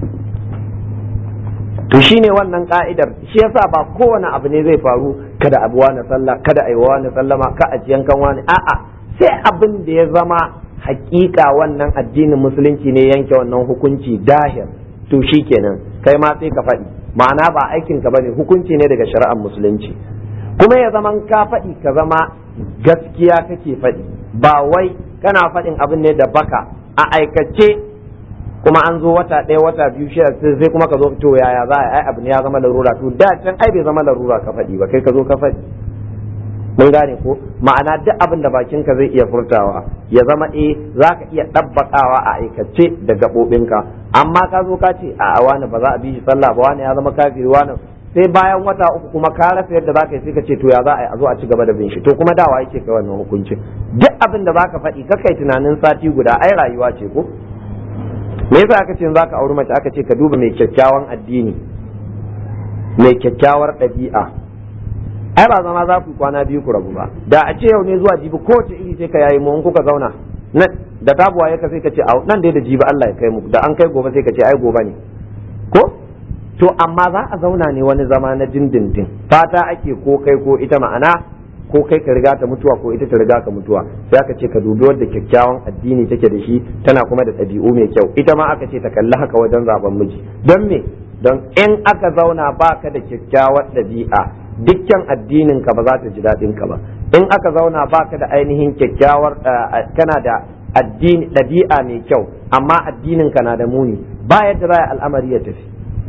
to shine wannan ka'idar shi yasa ba kowane abu ne zai faru kada abu wani sallah kada ayi wani sallama ka a yankan wani a'a sai abin da ya zama hakika wannan addinin musulunci ne yanke wannan hukunci dahir to shikenan kai ma sai ka faɗi ma'ana ba aikin ka bane hukunci ne daga shari'ar musulunci kuma ya zaman ka faɗi ka zama gaskiya kake faɗi ba wai kana faɗin abin ne da baka a aikace kuma an zo wata ɗaya wata biyu shi sai kuma ka zo to yaya za a ai abu ne ya zama larura to da can ai bai zama larura ka faɗi ba kai ka zo ka faɗi mun gane ko ma'ana duk abin da bakinka zai iya furtawa ya zama eh zaka iya dabbakawa a aikace da gabobinka, amma ka zo ka ce a wani ba za a bi shi sallah ba, wani ya zama kafiri, wani sai bayan wata uku kuma ka rasa yadda zaka yi sai ka ce to ya za a yi a zo a ci gaba da bin shi, to kuma dawa yake kai wannan hukuncin. Duk abin da zaka faɗi ka kai tunanin sati guda ai rayuwa ce ko. Me yasa aka ce zaka auri mace aka ce ka duba mai kyakkyawan addini mai kyakkyawar ɗabi'a, ai ba zama za ku kwana biyu ku rabu ba. Da a ce yau ne zuwa jibi kowace iri sai ka yayi mu in kuka zauna nan da tabuwa ya ka sai ka ce nan dai da jibi Allah ya kai mu, da an kai gobe sai ka ce ai gobe ne ko. To amma za a zauna ne wani zama na dindindin, fata ake ko kai ko ita, ma'ana ko kai ka riga ta mutuwa ko ita ta riga ka mutuwa. Sai aka ce ka dubi wadda kyakkyawan addini take da shi tana kuma da ɗabi'u mai kyau, ita ma aka ce ta kalli haka wajen zaben miji. Don me? Don in aka zauna baka da kyakkyawar ɗabi'a dukkan addinin ka ba za ta ji daɗin ka ba. In aka zauna baka da ainihin kyakkyawar kana da addini ɗabi'a mai kyau amma addinin ka na da muni, ba yadda za al'amari ya tafi.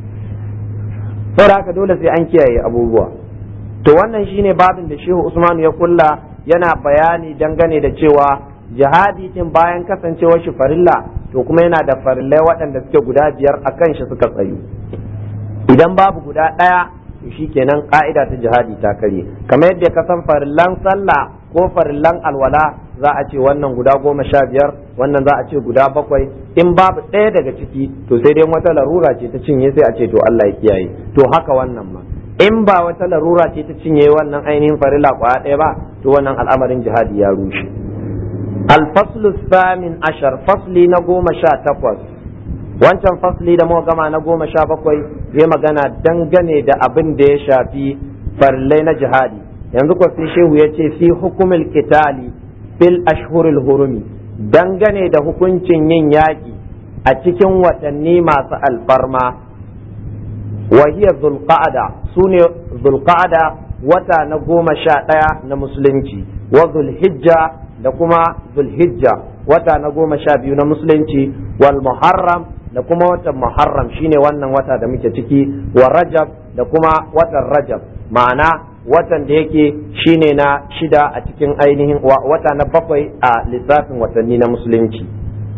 Saboda haka dole sai an kiyaye abubuwa. To wannan shine babin da Shehu Usman ya kulla, yana bayani dangane da cewa jihadi din bayan kasancewar shi farilla to kuma yana da farillai waɗanda suke guda biyar a kan shi suka tsayu. Idan babu guda ɗaya to shikenan ka'ida ta jihadi ta karye. Kamar yadda ka san farillan sallah ko farillan alwala za a ce wannan guda goma sha biyar, wannan za a ce guda bakwai, in babu ɗaya daga ciki to sai dai wata larura ce ta cinye sai a ce to Allah ya kiyaye. To haka wannan ma in ba wata larura ce ta cinye wannan ainihin farilla kwaya ɗaya ba to wannan al'amarin jihadi ya rushe. Al-faslu thamin ashar, fasli na goma sha takwas. Wancan fasli da muka gama na goma sha bakwai zai magana dangane da abin da ya shafi farillai na jihadi. Yanzu ko sai shehu ya ce fi hukumul qitali fil ashhuril hurumi, dangane da hukuncin yin yaƙi a cikin watanni masu alfarma. Wa hiya zulqa'ada, sune zulqa'ada wata na goma sha ɗaya na musulunci, wa zulhijja da kuma zulhijja wata na goma sha biyu na musulunci, wal muharram da kuma watan muharram shine wannan wata da muke ciki, wa rajab da kuma watan rajab, ma'ana watan da yake shine na shida a cikin ainihin wata na bakwai a lissafin watanni na musulunci.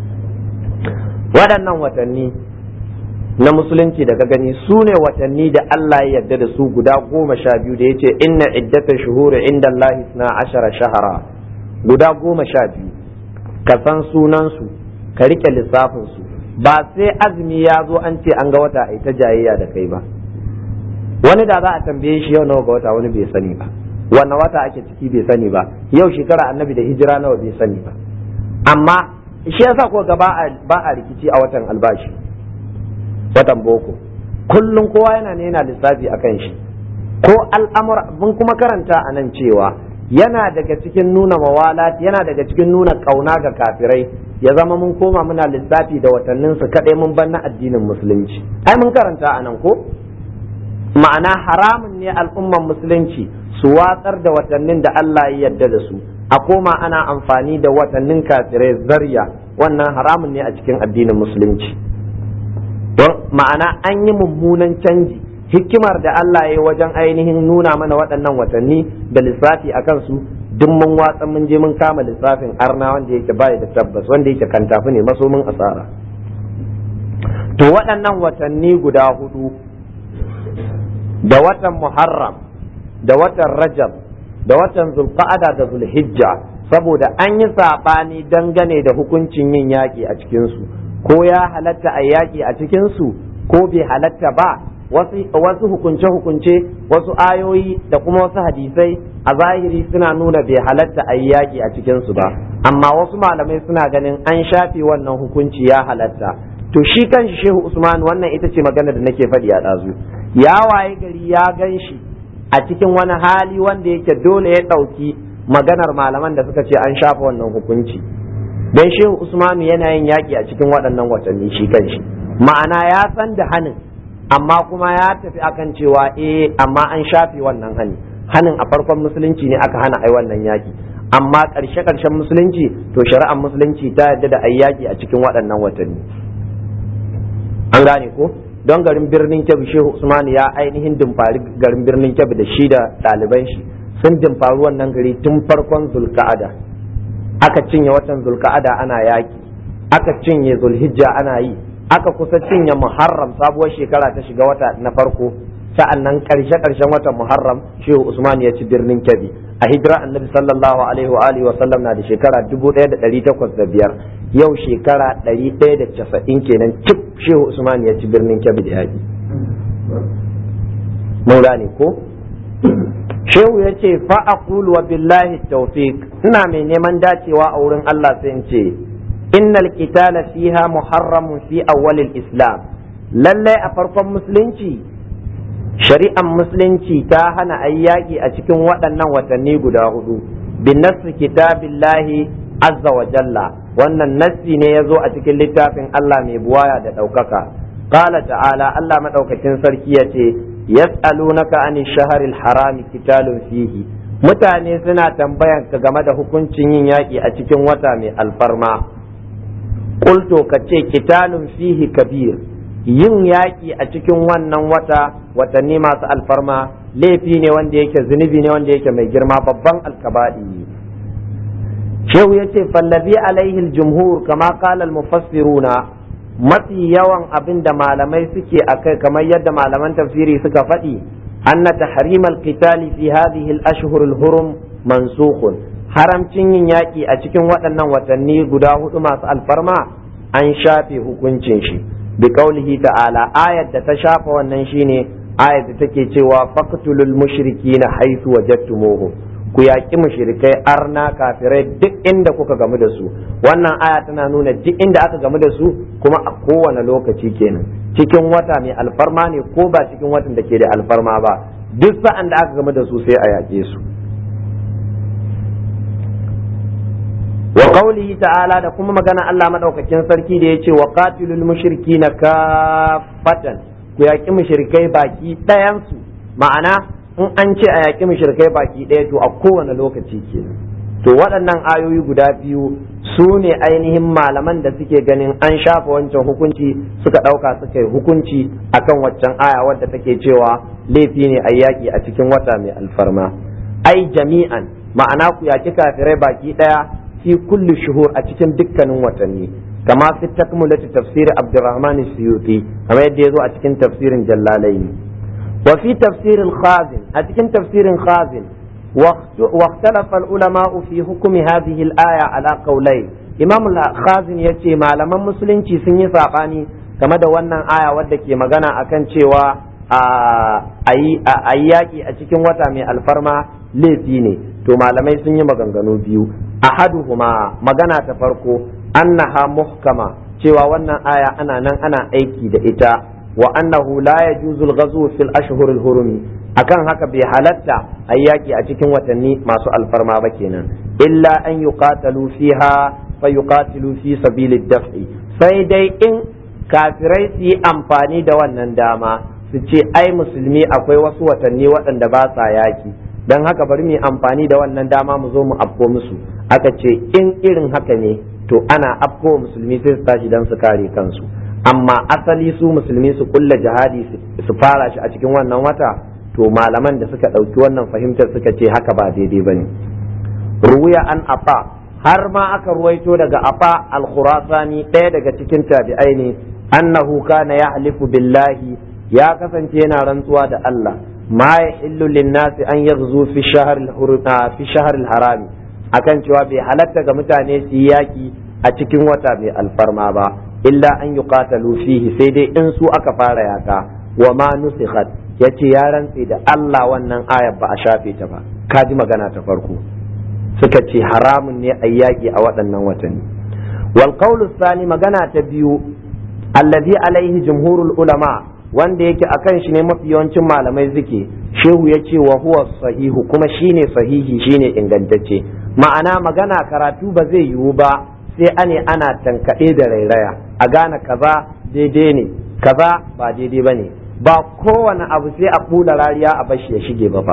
Waɗannan watanni na musulunci daga gani su ne watanni da Allah ya yarda da su guda goma sha biyu da ya ce inna iddata shuhuri inda Allah na ashara shahara, guda goma sha biyu ka san sunansu ka rike lissafinsu, ba sai azumi ya zo an ce an ga wata a ita jayayya da kai ba. Wani da za a tambaye shi yau nawa ga wata wani bai sani ba, wannan wata ake ciki bai sani ba, yau shekara annabi da hijira nawa bai sani ba. Amma shi yasa ko ga ba a rikici a watan albashi, watan boko, kullum kowa yana ne yana lissafi akan shi. Ko al'amura mun kuma karanta a nan cewa yana daga cikin nuna mawalat, yana daga cikin nuna kauna ga kafirai, ya zama mun koma muna lissafi da watannin su kadai mun bar na addinin musulunci. Ai mun karanta a nan ko ma'ana haramun ne al'umman musulunci su watsar da watannin da Allah ya yarda da su, a koma ana amfani da watannin kafirai zarya, wannan haramun ne a cikin addinin musulunci. Don ma'ana an yi mummunan canji, hikimar da Allah ya yi wajen ainihin nuna mana waɗannan watanni da lissafi a kansu duk mun watsa mun je mun kama lissafin arna wanda yake bai da tabbas, wanda yake kan tafi ne masomin asara. To waɗannan watanni guda hudu da watan Muharram da watan Rajab da watan Zulqa'ada da Zulhijja, saboda an yi saɓani dangane da hukuncin yin yaƙi a cikinsu, ko ya halatta a yaƙi a cikinsu ko bai halatta ba. Wasu hukunce-hukunce, wasu ayoyi da kuma wasu hadisai a zahiri suna nuna bai halatta a yaƙi a cikinsu ba, amma wasu malamai suna ganin an shafe wannan hukunci ya halatta. To shi kanshi Shehu Usman, wannan ita ce magana da nake faɗi a ɗazu, ya waye gari ya gan shi a cikin wani hali wanda yake dole ya ɗauki maganar malaman da suka ce an shafa wannan hukunci, don Shehu Usman yana yin yaƙi a cikin waɗannan watanni shi kanshi, ma'ana ya san da hanin amma kuma ya tafi akan cewa eh amma an shafe wannan hani. Hanin a farkon musulunci ne aka hana ai wannan yaki, amma ƙarshe ƙarshen musulunci to shari'ar musulunci ta yarda da ai yaki a cikin waɗannan watanni. An gane ko? Don garin birnin Kebbi Shehu Usman ya ainihin dumfari garin birnin Kebbi da shi da ɗaliban shi sun dimfaru wannan gari tun farkon zulka'ada, aka cinye watan zulka'ada ana yaki, aka cinye zulhijja ana yi, aka kusa cinye muharram sabuwar shekara ta shiga wata na farko, sa'an nan karshe karshen watan muharram shehu usman ya ci birnin kebbi a hijira annabi sallallahu alaihi wa alihi wa sallam na da shekara dubu ɗaya da ɗari takwas da biyar, yau shekara ɗari ɗaya da casa'in kenan cif shehu usman ya ci birnin kebbi da yaki. mun gane ko? shehu ya ce fa'aqulu wa billahi tawfiq, ina mai neman dacewa a wurin Allah sai in ce innal qitala fiha muharramun fi awwalil islam, lallai a farkon musulunci shari'ar musulunci ta hana ayyaki a cikin waɗannan watanni guda hudu bin nassi kitabillahi azza wa jalla, wannan nassi ne ya zo a cikin littafin Allah mai buwaya da ɗaukaka. qala ta'ala, Allah madaukakin sarki ya ce yas'alunaka ani shahril harami qitalun fihi, mutane suna tambayan ka game da hukuncin yin yaƙi a cikin wata mai alfarma. qultu kace qitalun fihi kabir, yin yaƙi a cikin wannan wata watanni masu alfarma laifi ne wanda yake zunubi ne wanda yake mai girma, babban alkaba'i. shehu yace fallabi alaihi aljumhur kama qala almufassiruna, mafi yawan abin da malamai suke akai kamar yadda malaman tafsiri suka faɗi, anna tahrimal qitali fi hadhihi al-ashhur al-hurum mansukhun, haramcin yin yaƙi a cikin waɗannan watanni guda hudu masu alfarma an shafe hukuncin shi bi qaulihi ta'ala, ayat da ta shafa wannan shine ayat da take cewa faqtulul mushrikina haythu wajadtumuhum, ku yaƙi mushrikai arna kafirai duk inda kuka gamu da su. wannan aya tana nuna duk inda aka gamu da su kuma a kowane lokaci kenan, cikin wata mai alfarma ne ko ba cikin watan da ke da alfarma ba, duk sa'an da aka gamu da su sai a yaƙe su. wa qawlihi ta'ala, da kuma magana Allah madaukakin sarki da yace wa qatilul mushrikina kaffatan, ku yaƙi mushrikai baki ɗayan su, ma'ana in an ce a yaƙi mushrikai baki ɗaya to a kowane lokaci kenan. to waɗannan ayoyi guda biyu su ne ainihin malaman da suke ganin an shafa wancan hukunci suka ɗauka suka yi hukunci akan waccan aya wadda take cewa laifi ne a yaƙi a cikin wata mai alfarma. ai jami'an, ma'ana ku yaƙi kafirai baki ɗaya fi kulli shuhur, a cikin dukkanin watanni, kama fi takmulati tafsir Abdurrahman Suyuti, kamar yadda ya zo a cikin tafsirin Jallalaini. وفي تفسير الخازن، أتكن تفسير خازن واختلف العلماء في حكم هذه الآية على قولين. إمام الخازن يتي ما لما مسلم سني ساقاني كما دوانا آية ودك مغانا أكن شوى أياكي أتكن وتامي الفرما لذيني تو ما لما يسني مغانغانو بيو. أحدهما مغانا تفرقو أنها محكمة شوى وانا آية أنا نان أنا أيكي دا إتا wa annahu la yajuzu al-ghazwu fil ashhur al-hurum, akan haka bai halatta ayyaki a cikin watanni masu alfarma ba kenan, illa an yuqatalu fiha fa yuqatilu fi sabilid daf'i, sai dai in kafirai su yi amfani da wannan dama su ce ai musulmi akwai wasu watanni waɗanda ba sa yaki, dan haka bari mu yi amfani da wannan dama mu zo mu afko musu. aka ce in irin haka ne to ana afko musulmi sai su tashi dan su kare kansu, amma asali su musulmi su kulla jihadi su fara shi a cikin wannan wata, to malaman da suka ɗauki wannan fahimtar suka ce haka ba daidai bane. ruwiya an afa, har ma aka ruwaito daga afa al-khurasani, ɗaya daga cikin tabi'ai ne, annahu kana yahlifu billahi, ya kasance yana rantsuwa da Allah, ma yahillu lin-nasi an yaghzu fi shahr fi shahr al-harami, akan cewa bai halatta ga mutane su yi yaki a cikin wata mai alfarma ba, illa an yuqatalu fihi, sai dai in su aka fara yaka. wa ma nusikhat, yace ya rantse da Allah wannan ayar ba a shafe ta ba. kaji magana ta farko, suka ce haramun ne a yaki a waɗannan watanni. wal qawlu thani, magana ta biyu, alladhi alaihi jumhurul ulama, wanda yake akan shi ne mafi yawancin malamai suke, shehu yace wa huwa sahihu, kuma shine sahihi, shine ingantacce. ma'ana magana karatu ba zai yiwu ba sai ane ana tankaɗe da rairaya a gane kaza daidai ne kaza ba daidai ba ne, ba kowane abu sai a ɓula rariya a bashi ya shige ba fa.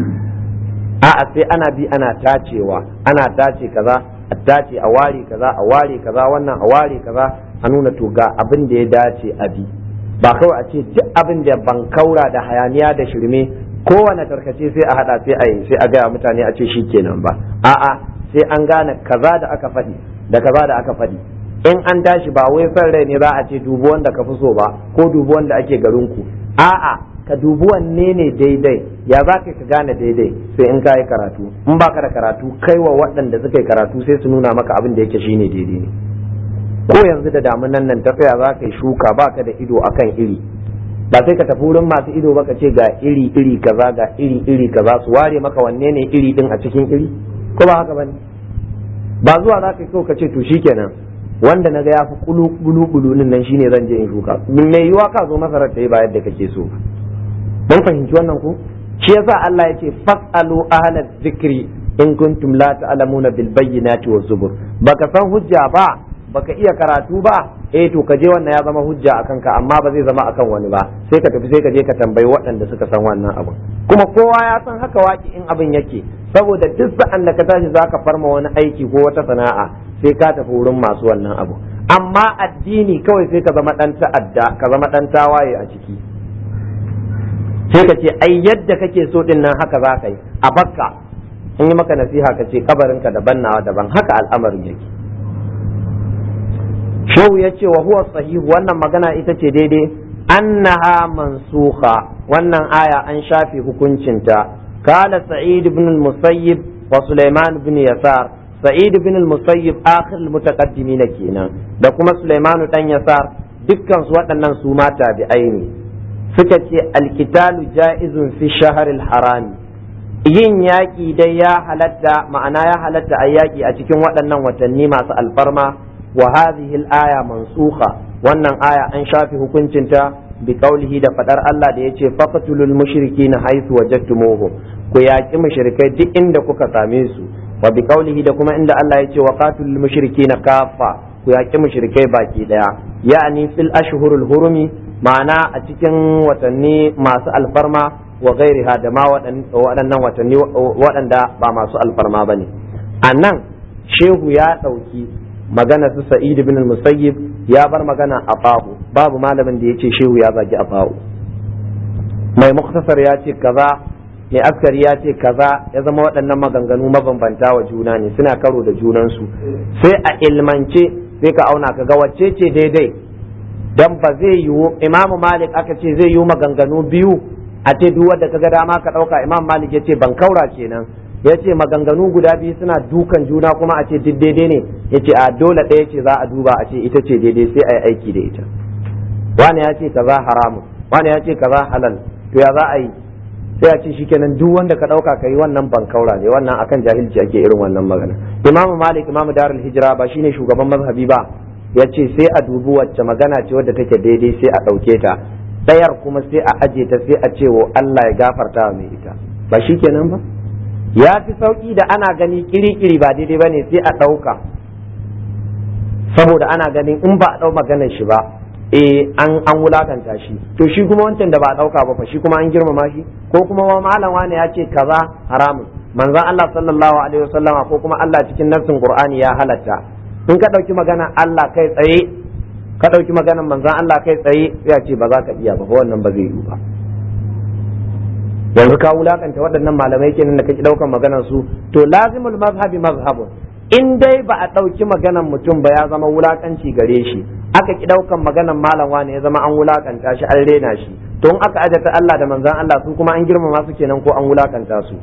a'a sai ana bi ana tacewa, ana tace kaza a tace a ware kaza a ware kaza wannan a ware kaza, a nuna to ga abin da ya dace a bi, ba kawai a ce duk abin da ban kaura da hayaniya da shirme kowane tarkace sai a hada sai a yi sai a gaya mutane a ce shikenan ba, a'a sai an gane kaza da aka faɗi da kaza da aka faɗi. In an tashi ba wai son rai ne za a ce dubu wanda ka fi so ba ko dubu wanda ake garin ku, a'a ka dubi wanne ne daidai, ya za ka ka gane daidai sai in ka yi karatu. In baka da karatu kai wa waɗanda suka yi karatu sai su nuna maka abin da yake shine daidai ne. Ko yanzu da damunan nan ta tsaya za ka yi shuka baka da ido akan iri, ba sai ka tafi wurin masu ido ba ka ce ga iri iri kaza ga iri iri kaza su ware maka wanne ne iri din a cikin iri, ko ba haka bane? Ba zuwa za ka yi ka ce to shikenan wanda naga ya fi kulu kulu kulu nan shine zan je in shuka. Me yiwa ka zo masarar ta yi ba yadda kake so. Mun fahimci wannan ko? Shi yasa Allah ya ce fasalu ahla dhikri in kuntum la ta'lamuna bil bayyinati waz zubur. Baka san hujja ba, baka iya karatu ba, eh to ka je wannan ya zama hujja akan ka, amma ba zai zama akan wani ba. Sai ka tafi sai ka je ka tambayi waɗanda suka san wannan abin. Kuma kowa ya san haka waki in abin yake, saboda duk sa'an da ka tashi zaka farma wani aiki ko wata sana'a sai ka tafi wurin masu wannan abu. Amma addini kawai sai ka zama dan ta'adda, ka zama dan tawaye a ciki. Sai ka ce ai yadda kake so din nan haka za ka yi a bakka, in yi maka nasiha ka ce kabarinka daban nawa daban, haka al'amarin yake. Shehu ya ce wa huwa sahihu, wannan magana ita ce daidai, annaha mansuha, wannan aya an shafe hukuncinta. Kala Sa'id ibn al-Musayyib wa Sulaiman ibn Yasar. Sa'id ibn al-Musayyib akhir al-mutaqaddimin kenan, da kuma Sulaiman dan Yasar, dukkan su waɗannan su ma tabi'ai ne. Suka ce alkitalu ja'izun fi shahr al-haram, yin yaƙi dai ya halatta, ma'ana ya halatta a yaƙi a cikin waɗannan watanni masu alfarma. Wa hadhihi al-aya mansukha, wannan aya an shafi hukuncinta bi qawlihi da fadar Allah da yace faqtulul mushrikeena haythu wajadtumuhum, ku yaƙi mushrikai duk inda kuka same su. Wa bi qawlihi da kuma inda Allah yace wa qatilul mushrikeena kaffa, ku yaƙi mushrikai baki daya, ya'ni fil ashhurul hurumi, ma'ana a cikin watanni masu alfarma wa ghairiha da ma waɗannan watanni waɗanda ba masu alfarma bane. Anan shehu ya ɗauki magana su Sa'id ibn al-Musayyib, ya bar magana Afahu, babu malamin da yace shehu ya zagi Afahu. Mai muktasar ya ce kaza, mai askari ya ce kaza, ya zama waɗannan maganganu mabambanta wa juna ne, suna karo da junansu. Sai a ilmance sai ka auna ka ga wacce ce daidai, dan ba zai yiwu. Imam Malik aka ce zai yiwu maganganu biyu a ce duk wanda kaga dama ka ɗauka. Imam Malik ya ce ban kaura kenan, ya ce maganganu guda biyu suna dukan juna kuma a ce duk daidai ne, ya ce a dole ɗaya ce za a duba a ce ita ce daidai sai a yi aiki da ita. Wani ya ce kaza haramun, wani ya ce kaza halal, to ya za a yi? Sai a ce shikenan duk wanda ka ɗauka ka yi wannan bankaura ne, wannan akan jahilci ake irin wannan magana. Imam Malik, Imam Darul Hijra, ba shine shugaban mazhabi ba, ya ce sai a dubi wacce magana ce wadda take daidai sai a ɗauke ta, ɗayar kuma sai a aje ta sai a ce wa Allah ya gafarta wa mai ita, ba shikenan ba? Ya fi sauƙi da ana gani kiri-kiri ba daidai ba ne sai a ɗauka, saboda ana ganin in ba a ɗau maganar shi ba eh an an wulakanta shi, to shi kuma wancan da ba a ɗauka ba fa shi kuma an girmama shi, ko kuma wa malam wani ya ce kaza haramun, manzon Allah sallallahu alaihi wasallama ko kuma Allah cikin nassin Qur'ani ya halatta. In ka ɗauki maganar Allah kai tsaye, ka ɗauki maganar manzon Allah kai tsaye, sai a ce ba za ka iya ba, wannan ba zai yi ba. Yanzu ka wulakanta waɗannan malamai kenan da kake ɗaukan maganar su, to lazimul mazhabi mazhabun, in dai ba a ɗauki maganar mutum ba ya zama wulakanci gare shi, aka ki ɗaukan maganar malam wani ya zama an wulakanta shi, an rena shi, to in aka ajata Allah da manzon Allah su kuma an girmama su kenan ko an wulakanta su?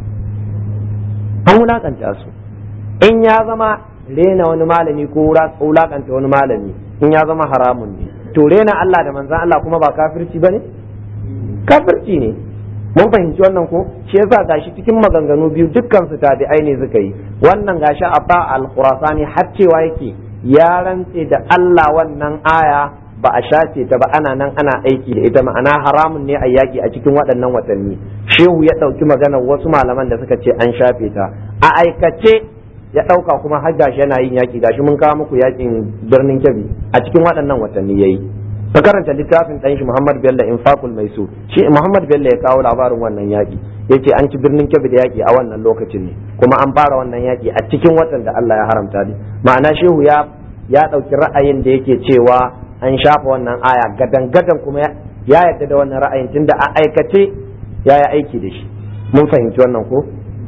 An wulakanta su. In ya zama rena wani malami ko wulakanta wani malami, in ya zama haramun ne, to rena Allah da manzon Allah kuma ba kafirci bane? Kafirci ne. Mun fahimci wannan ko? Shi yasa gashi cikin maganganu biyu dukkan su tabi'ai ne suka yi. Wannan gashi Abba al-Khurasani har cewa yake ya rantse da Allah wannan aya ba a shafe ta ba, ana nan ana aiki da ita, ma'ana haramun ne a yaki a cikin waɗannan watanni. Shehu ya ɗauki maganar wasu malaman da suka ce an shafe ta, a aikace ya ɗauka kuma har gashi yana yin yaki. Gashi mun kawo muku yakin birnin Kebbi a cikin waɗannan watanni yayi. Ka karanta littafin ɗan shi Muhammad Bello Infaqul Maisur, shi Muhammad Bello ya kawo labarin wannan yaƙi, yace an ci birnin Kebbi da yaƙi a wannan lokacin ne, kuma an fara wannan yaƙi a cikin watan da Allah ya haramta ne. Ma'ana shehu ya ya ɗauki ra'ayin da yake cewa an shafa wannan aya gadan gadan, kuma ya yarda da wannan ra'ayin tunda a aikace ya yi aiki da shi. mun fahimci wannan ko?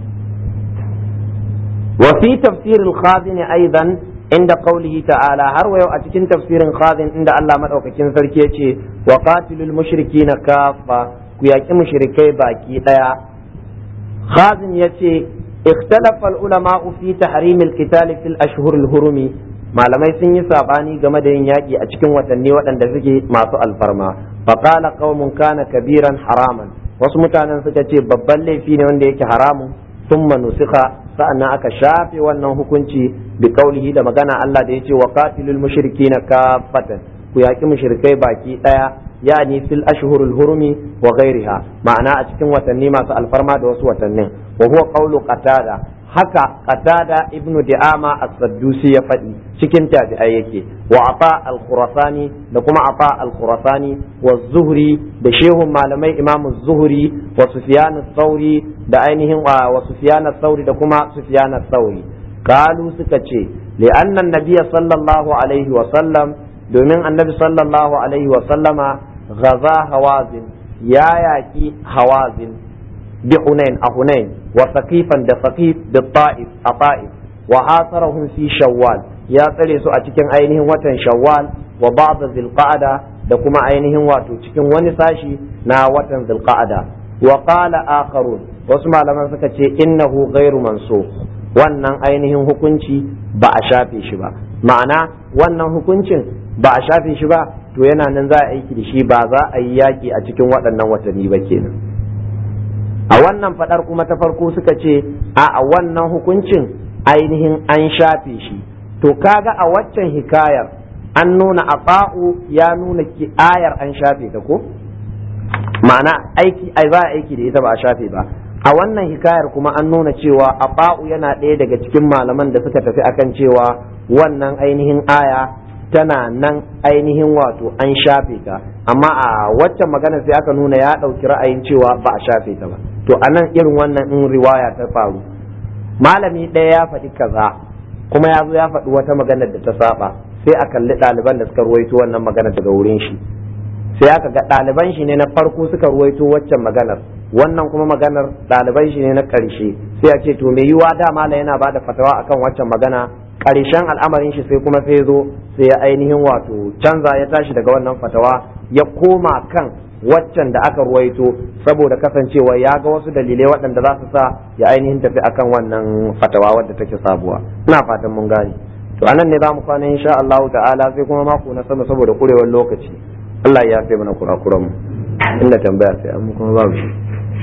wa fi tafsir al-khazin aidan inda qawlihi ta'ala, har wayo a cikin tafsirin khazin inda Allah madaukakin sarki yace wa qatilul mushrikina kaffa, ku yaki mushrikai baki daya. khazin yace ikhtalafa al-ulama fi tahrim al-qital fi al-ashhur al-hurumi, malamai sun yi sabani game da yin yaki a cikin watanni waɗanda suke masu alfarma. fa qala qaumun kana kabiran haraman, wasu mutanen suka ce babban laifi ne wanda yake haramun. thumma nusikha, sa'annan aka shafe wannan hukunci bi qaulihi da magana Allah da yace wa qatilul mushrikina kaffatan, ku yaki mushrikai baki daya, yani fil ashhurul hurumi wa ghairiha, ma'ana a cikin watanni masu alfarma da wasu watannin. wa huwa qawlu qatada, haka qatada ibnu di'ama as-saddusi ya faɗi cikin tabi'ai yake, wa ata al-khurasani da kuma ata al-khurasani wa zuhri da shehun malamai imamu zuhri wa sufyan ath-thawri da ainihin wa sufyan ath-thawri da kuma sufyan ath-thawri kalu suka ce li anna an-nabiy sallallahu alaihi wa sallam, domin annabi sallallahu alaihi wa sallama ghaza hawazin, ya yaki hawazin bi hunain a hunain wa saqifan da saqif da ta'if a ta'if, wa hasarahum fi shawwal, ya tsare su a cikin ainihin watan shawwal, wa ba'd zilqa'ada da kuma ainihin wato cikin wani sashi na watan zilqa'ada. wa qala akharun, wasu malaman suka ce innahu ghairu mansukh, wannan ainihin hukunci ba a shafe shi ba, ma'ana wannan hukuncin ba a shafe shi ba, to yana nan za a aiki da shi, ba za a yi yaki a cikin waɗannan watanni ba kenan. a wannan fadar kuma ta farko suka ce a wannan hukuncin ainihin an shafe shi. to kaga a waccan hikayar an nuna afa'u ya nuna ki ayar an shafe ta ko, ma'ana aiki ai za a aiki da ita ba a shafe ba. a wannan hikayar kuma an nuna cewa afa'u yana ɗaya daga cikin malaman da suka tafi akan cewa wannan ainihin aya tana nan ainihin wato an shafe ta, amma a waccan magana sai aka nuna ya ɗauki ra'ayin cewa ba a shafe ta ba. to a nan irin wannan in riwaya ta faru, malami ɗaya ya faɗi kaza kuma ya zo ya faɗi wata maganar da ta saba, sai a kalli ɗaliban da suka ruwaito wannan maganar daga wurin shi, sai aka ga ɗaliban shi ne na farko suka ruwaito waccan maganar, wannan kuma maganar ɗaliban shi ne na ƙarshe, sai a ce to me yiwa da mala yana bada fatawa akan waccan magana, ƙarshen al'amarin shi sai kuma sai zo sai ya ainihin wato canza, ya tashi daga wannan fatawa ya koma kan waccan da aka ruwaito, saboda kasancewa ya ga wasu dalilai waɗanda za su sa ya ainihin tafi akan wannan fatawa wadda take sabuwa. ina fatan mun gane. to anan ne za mu kwana insha Allah ta'ala, sai kuma mako na sama saboda kurewar lokaci. Allah ya yafe mana kurakuran mu, inda tambaya sai amma kuma babu shi.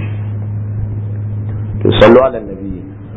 to sallu ala nabi.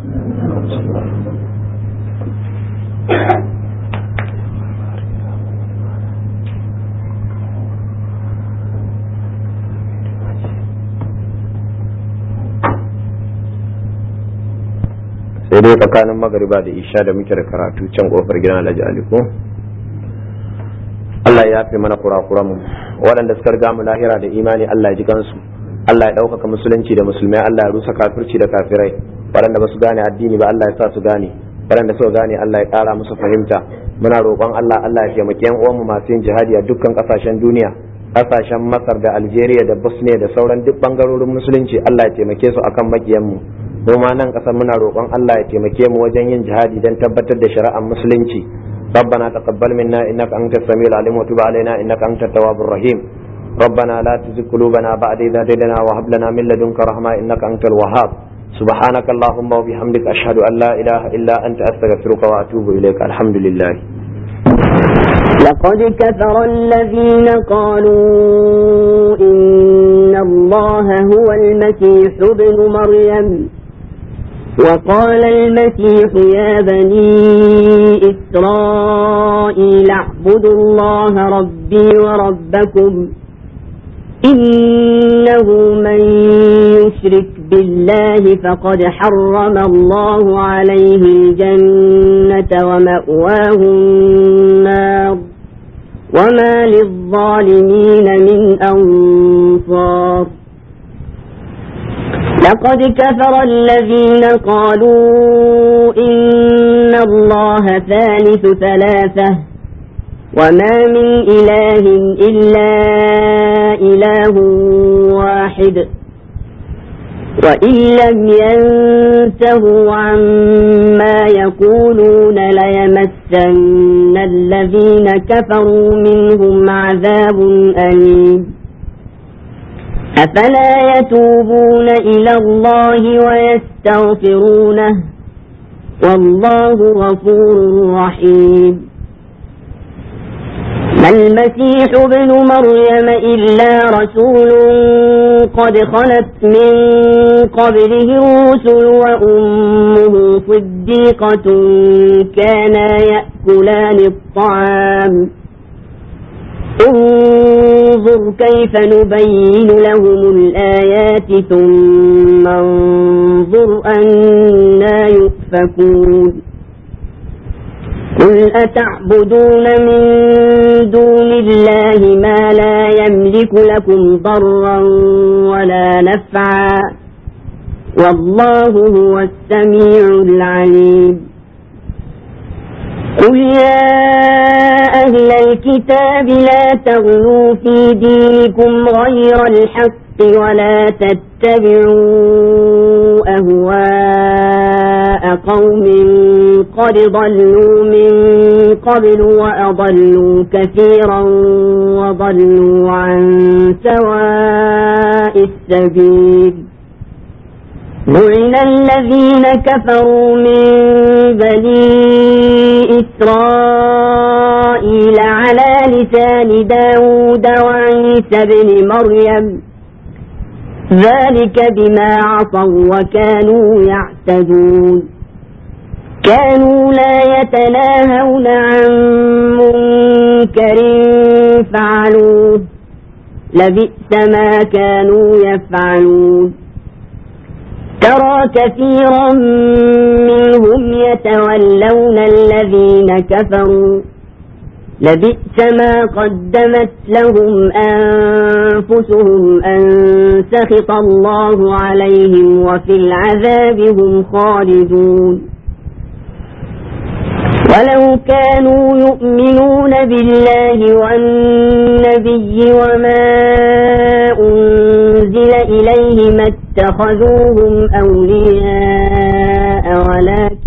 sai dai tsakanin magariba da isha da muke da karatu can kofar gidan Alhaji Ali ko. Allah ya yafe mana kurakuran mu, waɗanda suka riga mu lahira da imani Allah ya ji kansu, Allah ya ɗaukaka musulunci da musulmai, Allah ya rusa kafirci da kafirai, waɗanda ba su gane addini ba Allah ya sa su gane, waɗanda suka gane Allah ya ƙara musu fahimta. muna roƙon Allah Allah ya taimake yan uwan mu masu yin jihadi a dukkan ƙasashen duniya, ƙasashen Masar da Algeria da Bosnia da sauran duk bangarorin musulunci, Allah ya taimake su akan makiyan mu. mu ma nan ƙasar muna roƙon Allah ya taimake mu wajen yin jihadi don tabbatar da shari'ar musulunci. ربنا تقبل منا إنك أنت السميع العليم وتب علينا إنك أنت التواب الرحيم. ربنا لا تزغ قلوبنا بعد إذ هديتنا وهب لنا من لدنك رحمة إنك أنت الوهاب. سبحانك اللهم وبحمدك أشهد أن لا إله إلا أنت أستغفرك وأتوب إليك. الحمد لله. لقد كفر الذين قالوا إن الله هو المسيح ابن مريم وقال المسيح يا بني إسرائيل اعبدوا الله ربي وربكم إنه من يشرك بالله فقد حرم الله عليه الجنة ومأواه النار وما للظالمين من أنصار. لقد كفر الذين قالوا إن الله ثالث ثلاثة وما من إله إلا إله واحد وإن لم ينتهوا عما يقولون ليمسن الذين كفروا منهم عذاب أليم أفلا يتوبون إلى الله ويستغفرونه والله غفور رحيم ما المسيح ابن مريم إلا رسول قد خلت من قبله الرسل وأمه صديقة كانا يأكلان الطعام انظر كيف نبين لهم الآيات ثم انظر أنا يؤفكون قل أتعبدون من دون الله ما لا يملك لكم ضرا ولا نفعا والله هو السميع العليم قل يا أهل الكتاب لا تغلوا في دينكم غير الحق ولا تتبعوا أهواء قوم قد ضلوا من قبل وأضلوا كثيرا وضلوا عن سواء السبيل لعن الذين كفروا من بني إسرائيل على لسان داود وعيسى بن مريم ذلك بما عصوا وكانوا يعتدون كانوا لا يتناهون عن منكر فعلوه لبئس ما كانوا يفعلون ترى كثيرا منهم يتولون الذين كفروا لبئس ما قدمت لهم أنفسهم أن سخط الله عليهم وفي العذاب هم خالدون ولو كانوا يؤمنون بالله والنبي وما أنزل إليه ما اتخذوهم أولياء ولكن